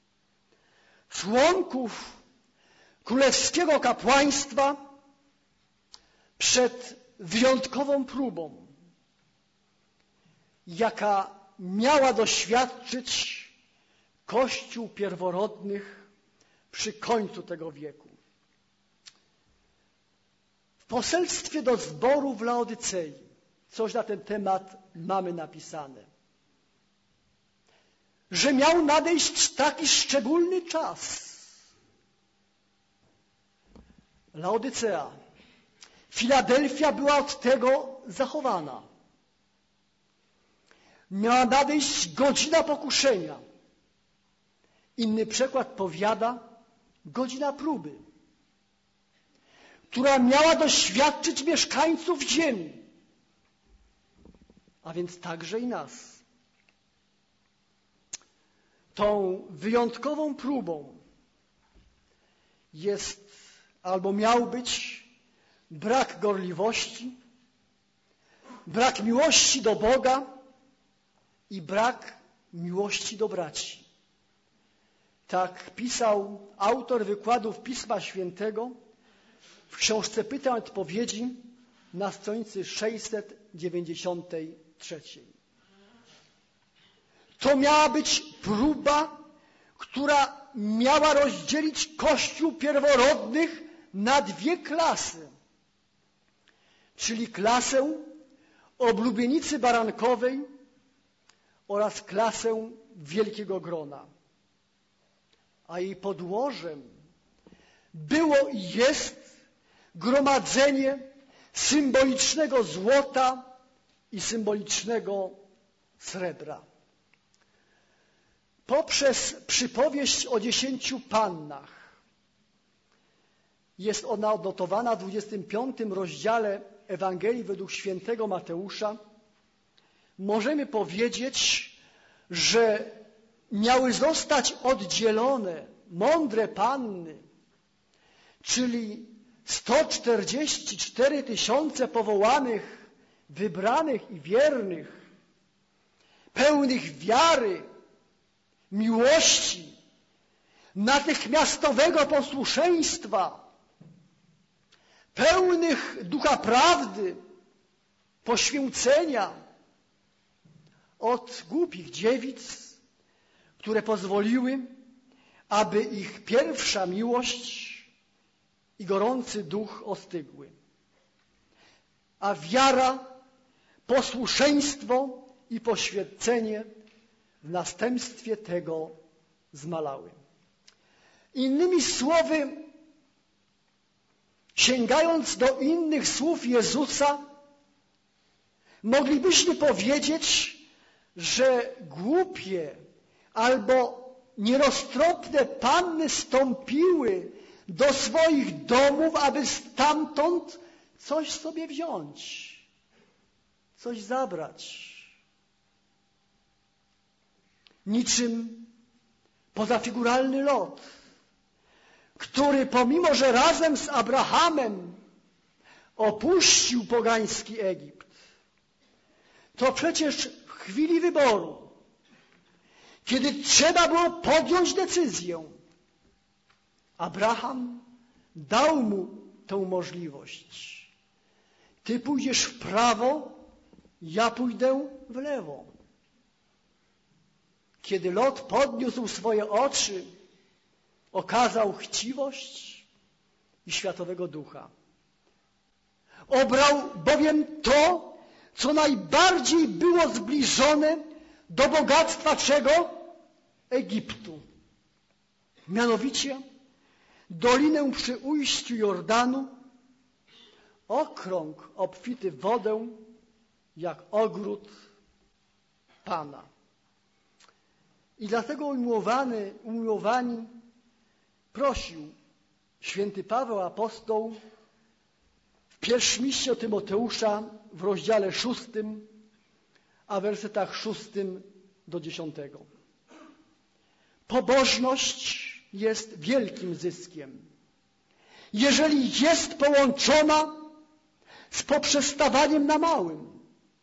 członków królewskiego kapłaństwa, przed wyjątkową próbą, jaka miała doświadczyć Kościół pierworodnych przy końcu tego wieku. W poselstwie do zboru w Laodycei coś na ten temat mamy napisane. Że miał nadejść taki szczególny czas. Laodycea, Filadelfia była od tego zachowana. Miała nadejść godzina pokuszenia. Inny przekład powiada godzina próby, która miała doświadczyć mieszkańców ziemi, a więc także i nas. Tą wyjątkową próbą jest albo miał być brak gorliwości, brak miłości do Boga i brak miłości do braci. Tak pisał autor wykładów Pisma Świętego w książce Pytań i Odpowiedzi na stronicy 693. To miała być próba, która miała rozdzielić Kościół pierworodnych na dwie klasy, czyli klasę oblubienicy barankowej oraz klasę wielkiego grona. A jej podłożem było i jest gromadzenie symbolicznego złota i symbolicznego srebra. Poprzez przypowieść o 10 pannach, jest ona odnotowana w 25 rozdziale Ewangelii według świętego Mateusza, możemy powiedzieć, że miały zostać oddzielone mądre panny, czyli 144 000 powołanych, wybranych i wiernych, pełnych wiary, miłości, natychmiastowego posłuszeństwa, pełnych ducha prawdy, poświęcenia, od głupich dziewic, które pozwoliły, aby ich pierwsza miłość i gorący duch ostygły. A wiara, posłuszeństwo i poświęcenie w następstwie tego zmalały. Innymi słowy, sięgając do innych słów Jezusa, moglibyśmy powiedzieć, że głupie albo nieroztropne panny stąpiły do swoich domów, aby stamtąd coś sobie wziąć, coś zabrać. Niczym pozafiguralny lot. który pomimo, że razem z Abrahamem opuścił pogański Egipt, to przecież w chwili wyboru, kiedy trzeba było podjąć decyzję, Abraham dał mu tę możliwość. Ty pójdziesz w prawo, ja pójdę w lewo. Kiedy Lot podniósł swoje oczy, okazał chciwość i Światowego Ducha. Obrał bowiem to, co najbardziej było zbliżone do bogactwa czego? Egiptu. Mianowicie dolinę przy ujściu Jordanu, okrąg obfity w wodę, jak ogród Pana. I dlatego umiłowani prosił święty Paweł apostoł w pierwszym liście do Tymoteusza w rozdziale 6, a wersetach 6 do 10. Pobożność jest wielkim zyskiem, jeżeli jest połączona z poprzestawaniem na małym,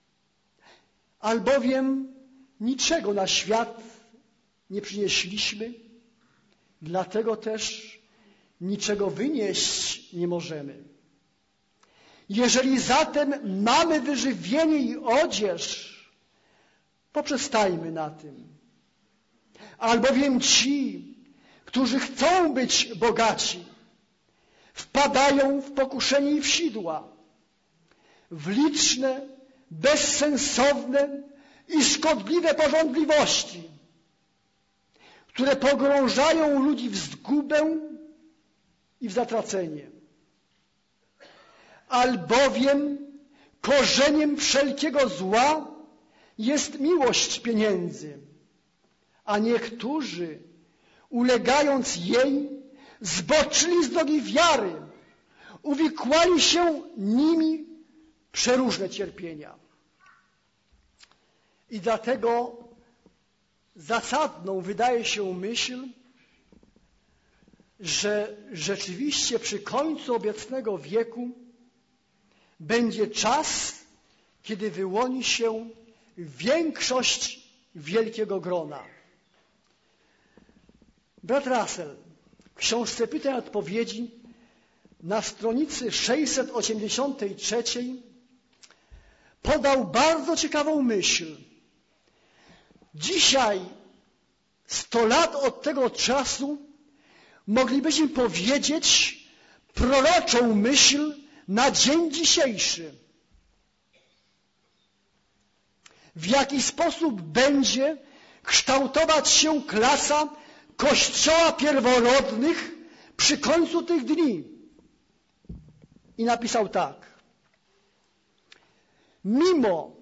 albowiem niczego na świat nie przynieśliśmy, dlatego też niczego wynieść nie możemy. Jeżeli zatem mamy wyżywienie i odzież, poprzestajmy na tym. Albowiem ci, którzy chcą być bogaci, wpadają w pokuszenie i w sidła, w liczne, bezsensowne i szkodliwe pożądliwości, które pogrążają ludzi w zgubę i w zatracenie. Albowiem korzeniem wszelkiego zła jest miłość pieniędzy, a niektórzy, ulegając jej, zboczyli z drogi wiary, uwikłali się nimi przeróżne cierpienia. I dlatego zasadną wydaje się myśl, że rzeczywiście przy końcu obecnego wieku będzie czas, kiedy wyłoni się większość wielkiego grona. Brat Russell w książce Pytań i Odpowiedzi na stronicy 683 podał bardzo ciekawą myśl. Dzisiaj, 100 lat od tego czasu, moglibyśmy powiedzieć proroczą myśl na dzień dzisiejszy. W jaki sposób będzie kształtować się klasa Kościoła pierworodnych przy końcu tych dni. I napisał tak. Mimo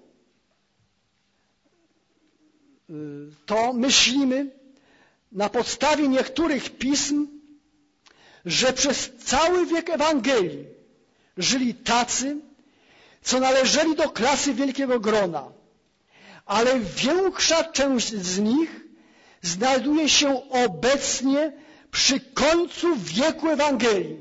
to myślimy na podstawie niektórych pism, że przez cały wiek Ewangelii żyli tacy, co należeli do klasy wielkiego grona, ale większa część z nich znajduje się obecnie przy końcu wieku Ewangelii.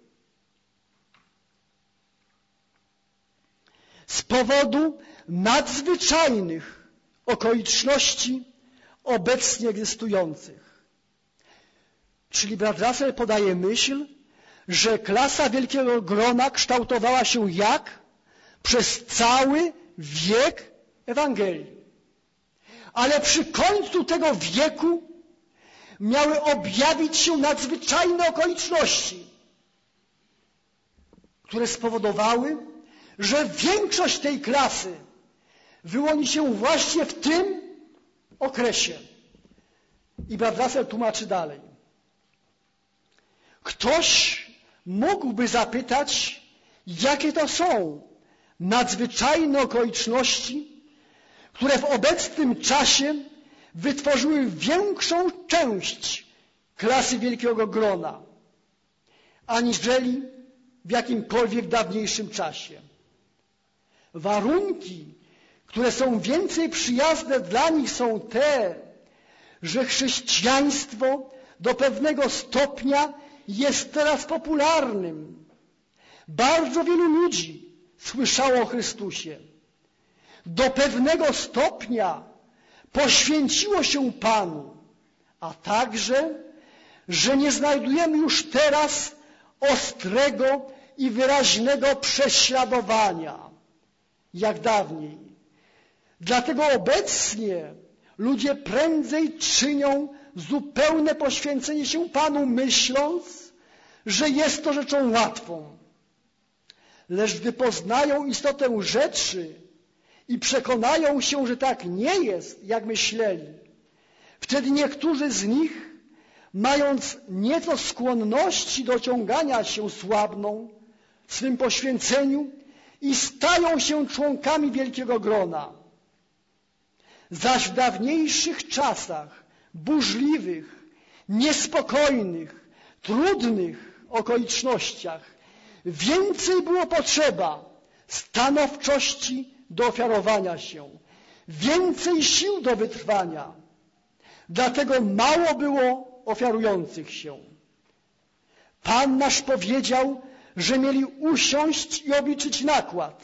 Z powodu nadzwyczajnych okoliczności obecnie egzystujących. Czyli brat Russell podaje myśl, że klasa wielkiego grona kształtowała się jak? Przez cały wiek Ewangelii. Ale przy końcu tego wieku miały objawić się nadzwyczajne okoliczności, które spowodowały, że większość tej klasy wyłoni się właśnie w tym okresie. I brat Russell tłumaczy dalej. Ktoś mógłby zapytać, jakie to są nadzwyczajne okoliczności, które w obecnym czasie wytworzyły większą część klasy wielkiego grona, aniżeli w jakimkolwiek dawniejszym czasie. Warunki, które są więcej przyjazne dla nich, są te, że chrześcijaństwo do pewnego stopnia jest teraz popularnym. Bardzo wielu ludzi słyszało o Chrystusie. Do pewnego stopnia poświęciło się Panu, a także, że nie znajdujemy już teraz ostrego i wyraźnego prześladowania, jak dawniej. Dlatego obecnie ludzie prędzej czynią zupełne poświęcenie się Panu, myśląc, że jest to rzeczą łatwą. Lecz gdy poznają istotę rzeczy i przekonają się, że tak nie jest, jak myśleli, wtedy niektórzy z nich, mając nieco skłonności do ciągania się, słabną w swym poświęceniu i stają się członkami wielkiego grona. Zaś w dawniejszych czasach, burzliwych, niespokojnych, trudnych okolicznościach, więcej było potrzeba stanowczości do ofiarowania się, więcej sił do wytrwania. Dlatego mało było ofiarujących się. Pan nasz powiedział, że mieli usiąść i obliczyć nakład.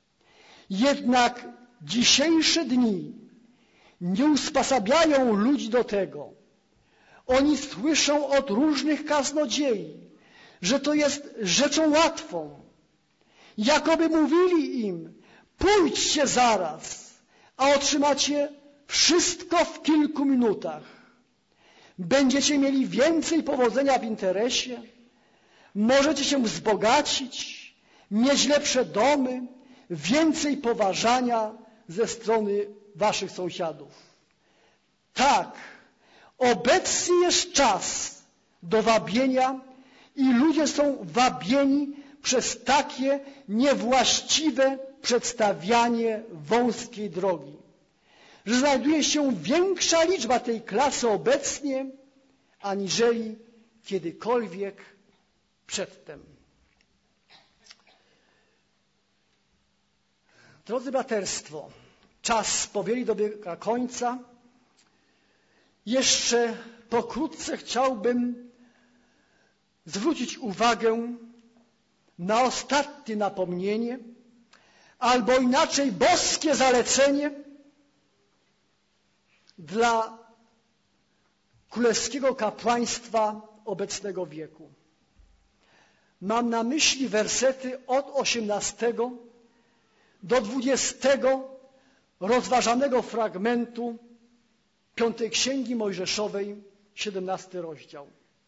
Jednak dzisiejsze dni nie usposabiają ludzi do tego. Oni słyszą od różnych kaznodziei, że to jest rzeczą łatwą. Jakoby mówili im: pójdźcie zaraz, a otrzymacie wszystko w kilku minutach. Będziecie mieli więcej powodzenia w interesie, możecie się wzbogacić, mieć lepsze domy, więcej poważania ze strony waszych sąsiadów. Tak, obecnie jest czas do wabienia i ludzie są wabieni przez takie niewłaściwe przedstawianie wąskiej drogi, że znajduje się większa liczba tej klasy obecnie, aniżeli kiedykolwiek przedtem. Drodzy braterstwo, czas powoli dobiega końca. Jeszcze pokrótce chciałbym zwrócić uwagę na ostatnie napomnienie, albo inaczej boskie zalecenie dla królewskiego kapłaństwa obecnego wieku. Mam na myśli wersety od 18 do 20 rozważanego fragmentu 5 Księgi Mojżeszowej, 17 rozdział.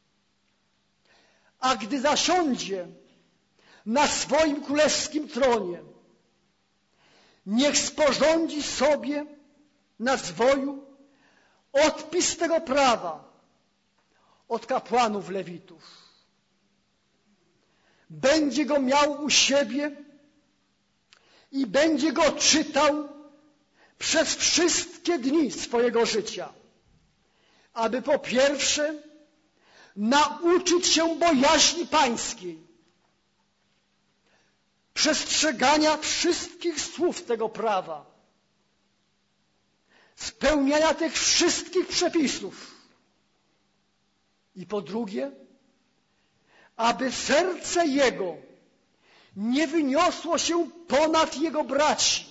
A gdy zasiądzie na swoim królewskim tronie, niech sporządzi sobie na zwoju odpis tego prawa od kapłanów lewitów. Będzie go miał u siebie i będzie go czytał przez wszystkie dni swojego życia, aby po pierwsze nauczyć się bojaźni pańskiej, przestrzegania wszystkich słów tego prawa, spełniania tych wszystkich przepisów i po drugie, aby serce jego nie wyniosło się ponad jego braci,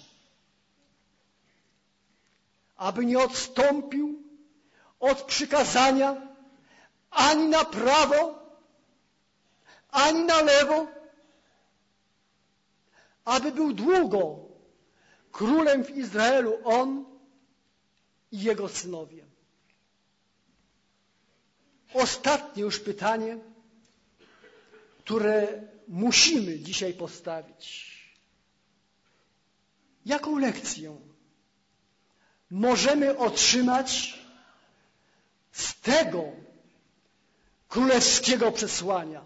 aby nie odstąpił od przykazania ani na prawo, ani na lewo, aby był długo królem w Izraelu on i jego synowie. Ostatnie już pytanie, które musimy dzisiaj postawić. Jaką lekcję możemy otrzymać z tego królewskiego przesłania?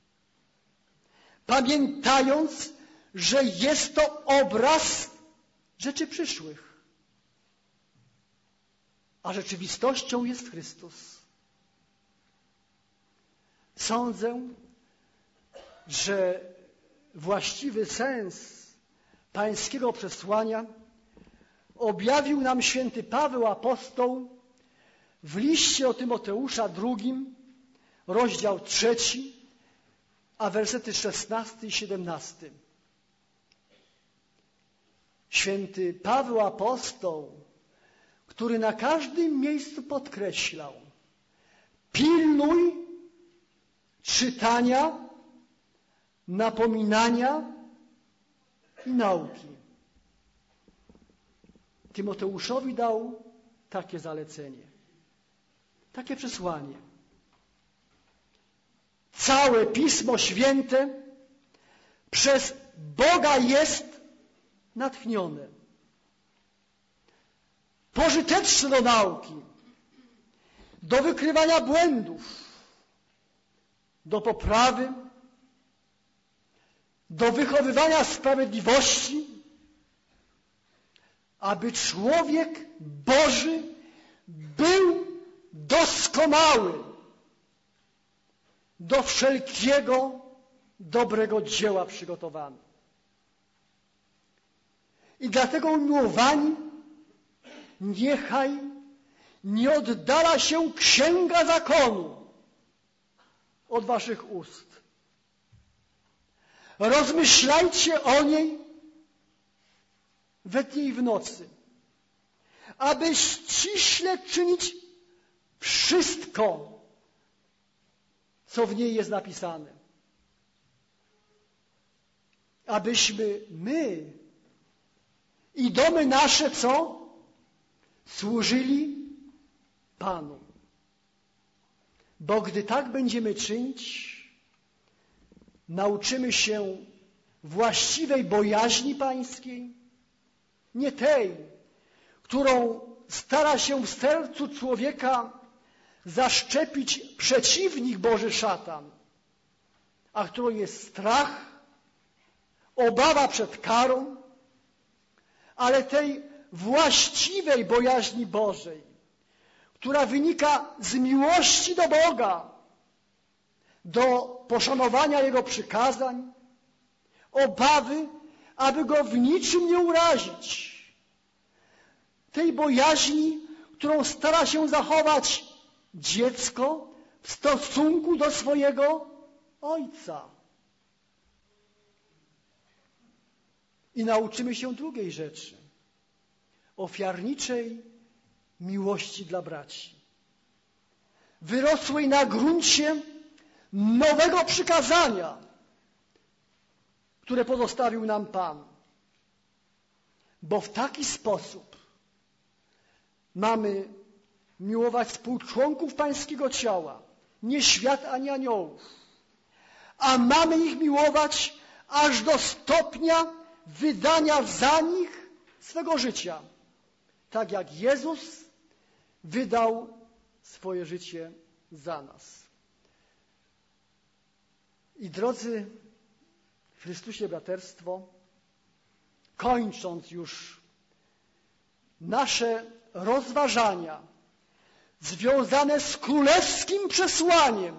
Pamiętając, że jest to obraz rzeczy przyszłych, a rzeczywistością jest Chrystus. Sądzę, że właściwy sens pańskiego przesłania objawił nam święty Paweł apostoł w liście do Tymoteusza 2, rozdział 3, a wersety 16 i 17. Święty Paweł apostoł, który na każdym miejscu podkreślał: pilnuj czytania, napominania i nauki. Tymoteuszowi dał takie zalecenie, takie przesłanie. Całe Pismo Święte przez Boga jest natchnione, pożyteczne do nauki, do wykrywania błędów, do poprawy, do wychowywania sprawiedliwości, aby człowiek Boży był doskonały do wszelkiego dobrego dzieła przygotowany. I dlatego, umiłowani, niechaj nie oddala się Księga Zakonu od waszych ust. Rozmyślajcie o niej we dnie i w nocy, aby ściśle czynić wszystko, co w niej jest napisane. Abyśmy my i domy nasze, co? Służyli Panu. Bo gdy tak będziemy czynić, nauczymy się właściwej bojaźni Pańskiej, nie tej, którą stara się w sercu człowieka zaszczepić przeciwnik Boży szatan, a którą jest strach, obawa przed karą, ale tej właściwej bojaźni Bożej, która wynika z miłości do Boga, do poszanowania Jego przykazań, obawy, aby Go w niczym nie urazić. Tej bojaźni, którą stara się zachować dziecko w stosunku do swojego ojca. I nauczymy się drugiej rzeczy, ofiarniczej miłości dla braci, wyrosłej na gruncie nowego przykazania, które pozostawił nam Pan. Bo w taki sposób mamy miłować współczłonków Pańskiego ciała, nie świat ani aniołów, a mamy ich miłować aż do stopnia wydania za nich swego życia, tak jak Jezus wydał swoje życie za nas. I drodzy w Chrystusie braterstwo, kończąc już nasze rozważania związane z królewskim przesłaniem,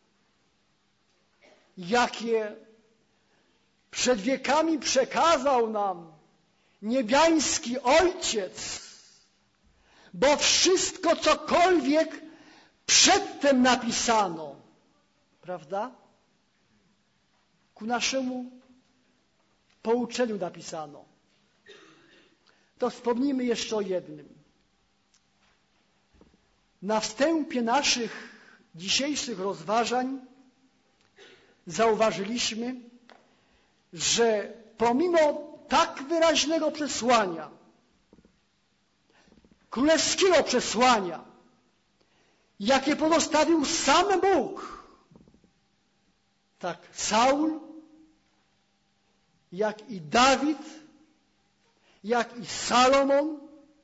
jakie przed wiekami przekazał nam niebiański Ojciec, bo wszystko, cokolwiek przedtem napisano, prawda? Ku naszemu pouczeniu napisano. To wspomnijmy jeszcze o jednym. Na wstępie naszych dzisiejszych rozważań zauważyliśmy, że pomimo tak wyraźnego przesłania, królewskiego przesłania, jakie pozostawił sam Bóg, tak Saul, jak i Dawid, jak i Salomon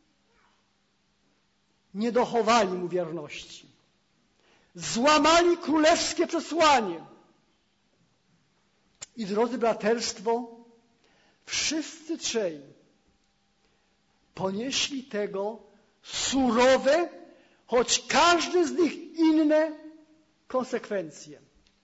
nie dochowali mu wierności. Złamali królewskie przesłanie. I drodzy braterstwo, wszyscy trzej ponieśli tego surowe, choć każdy z nich inne konsekwencje.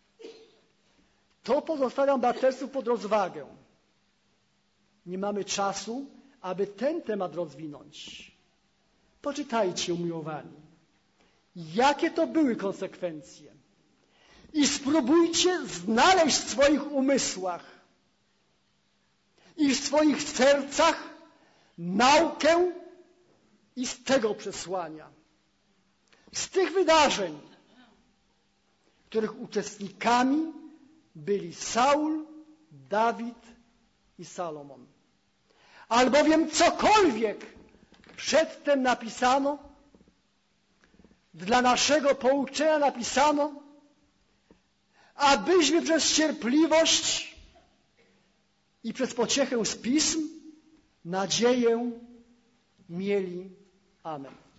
To pozostawiam braterstwu pod rozwagę. Nie mamy czasu, aby ten temat rozwinąć. Poczytajcie, umiłowani, jakie to były konsekwencje. i spróbujcie znaleźć w swoich umysłach i w swoich sercach naukę i z tego przesłania, z tych wydarzeń, których uczestnikami byli Saul, Dawid i Salomon. Albowiem cokolwiek przedtem napisano, dla naszego pouczenia napisano, abyśmy przez cierpliwość i przez pociechę z Pism nadzieję mieli. Amen.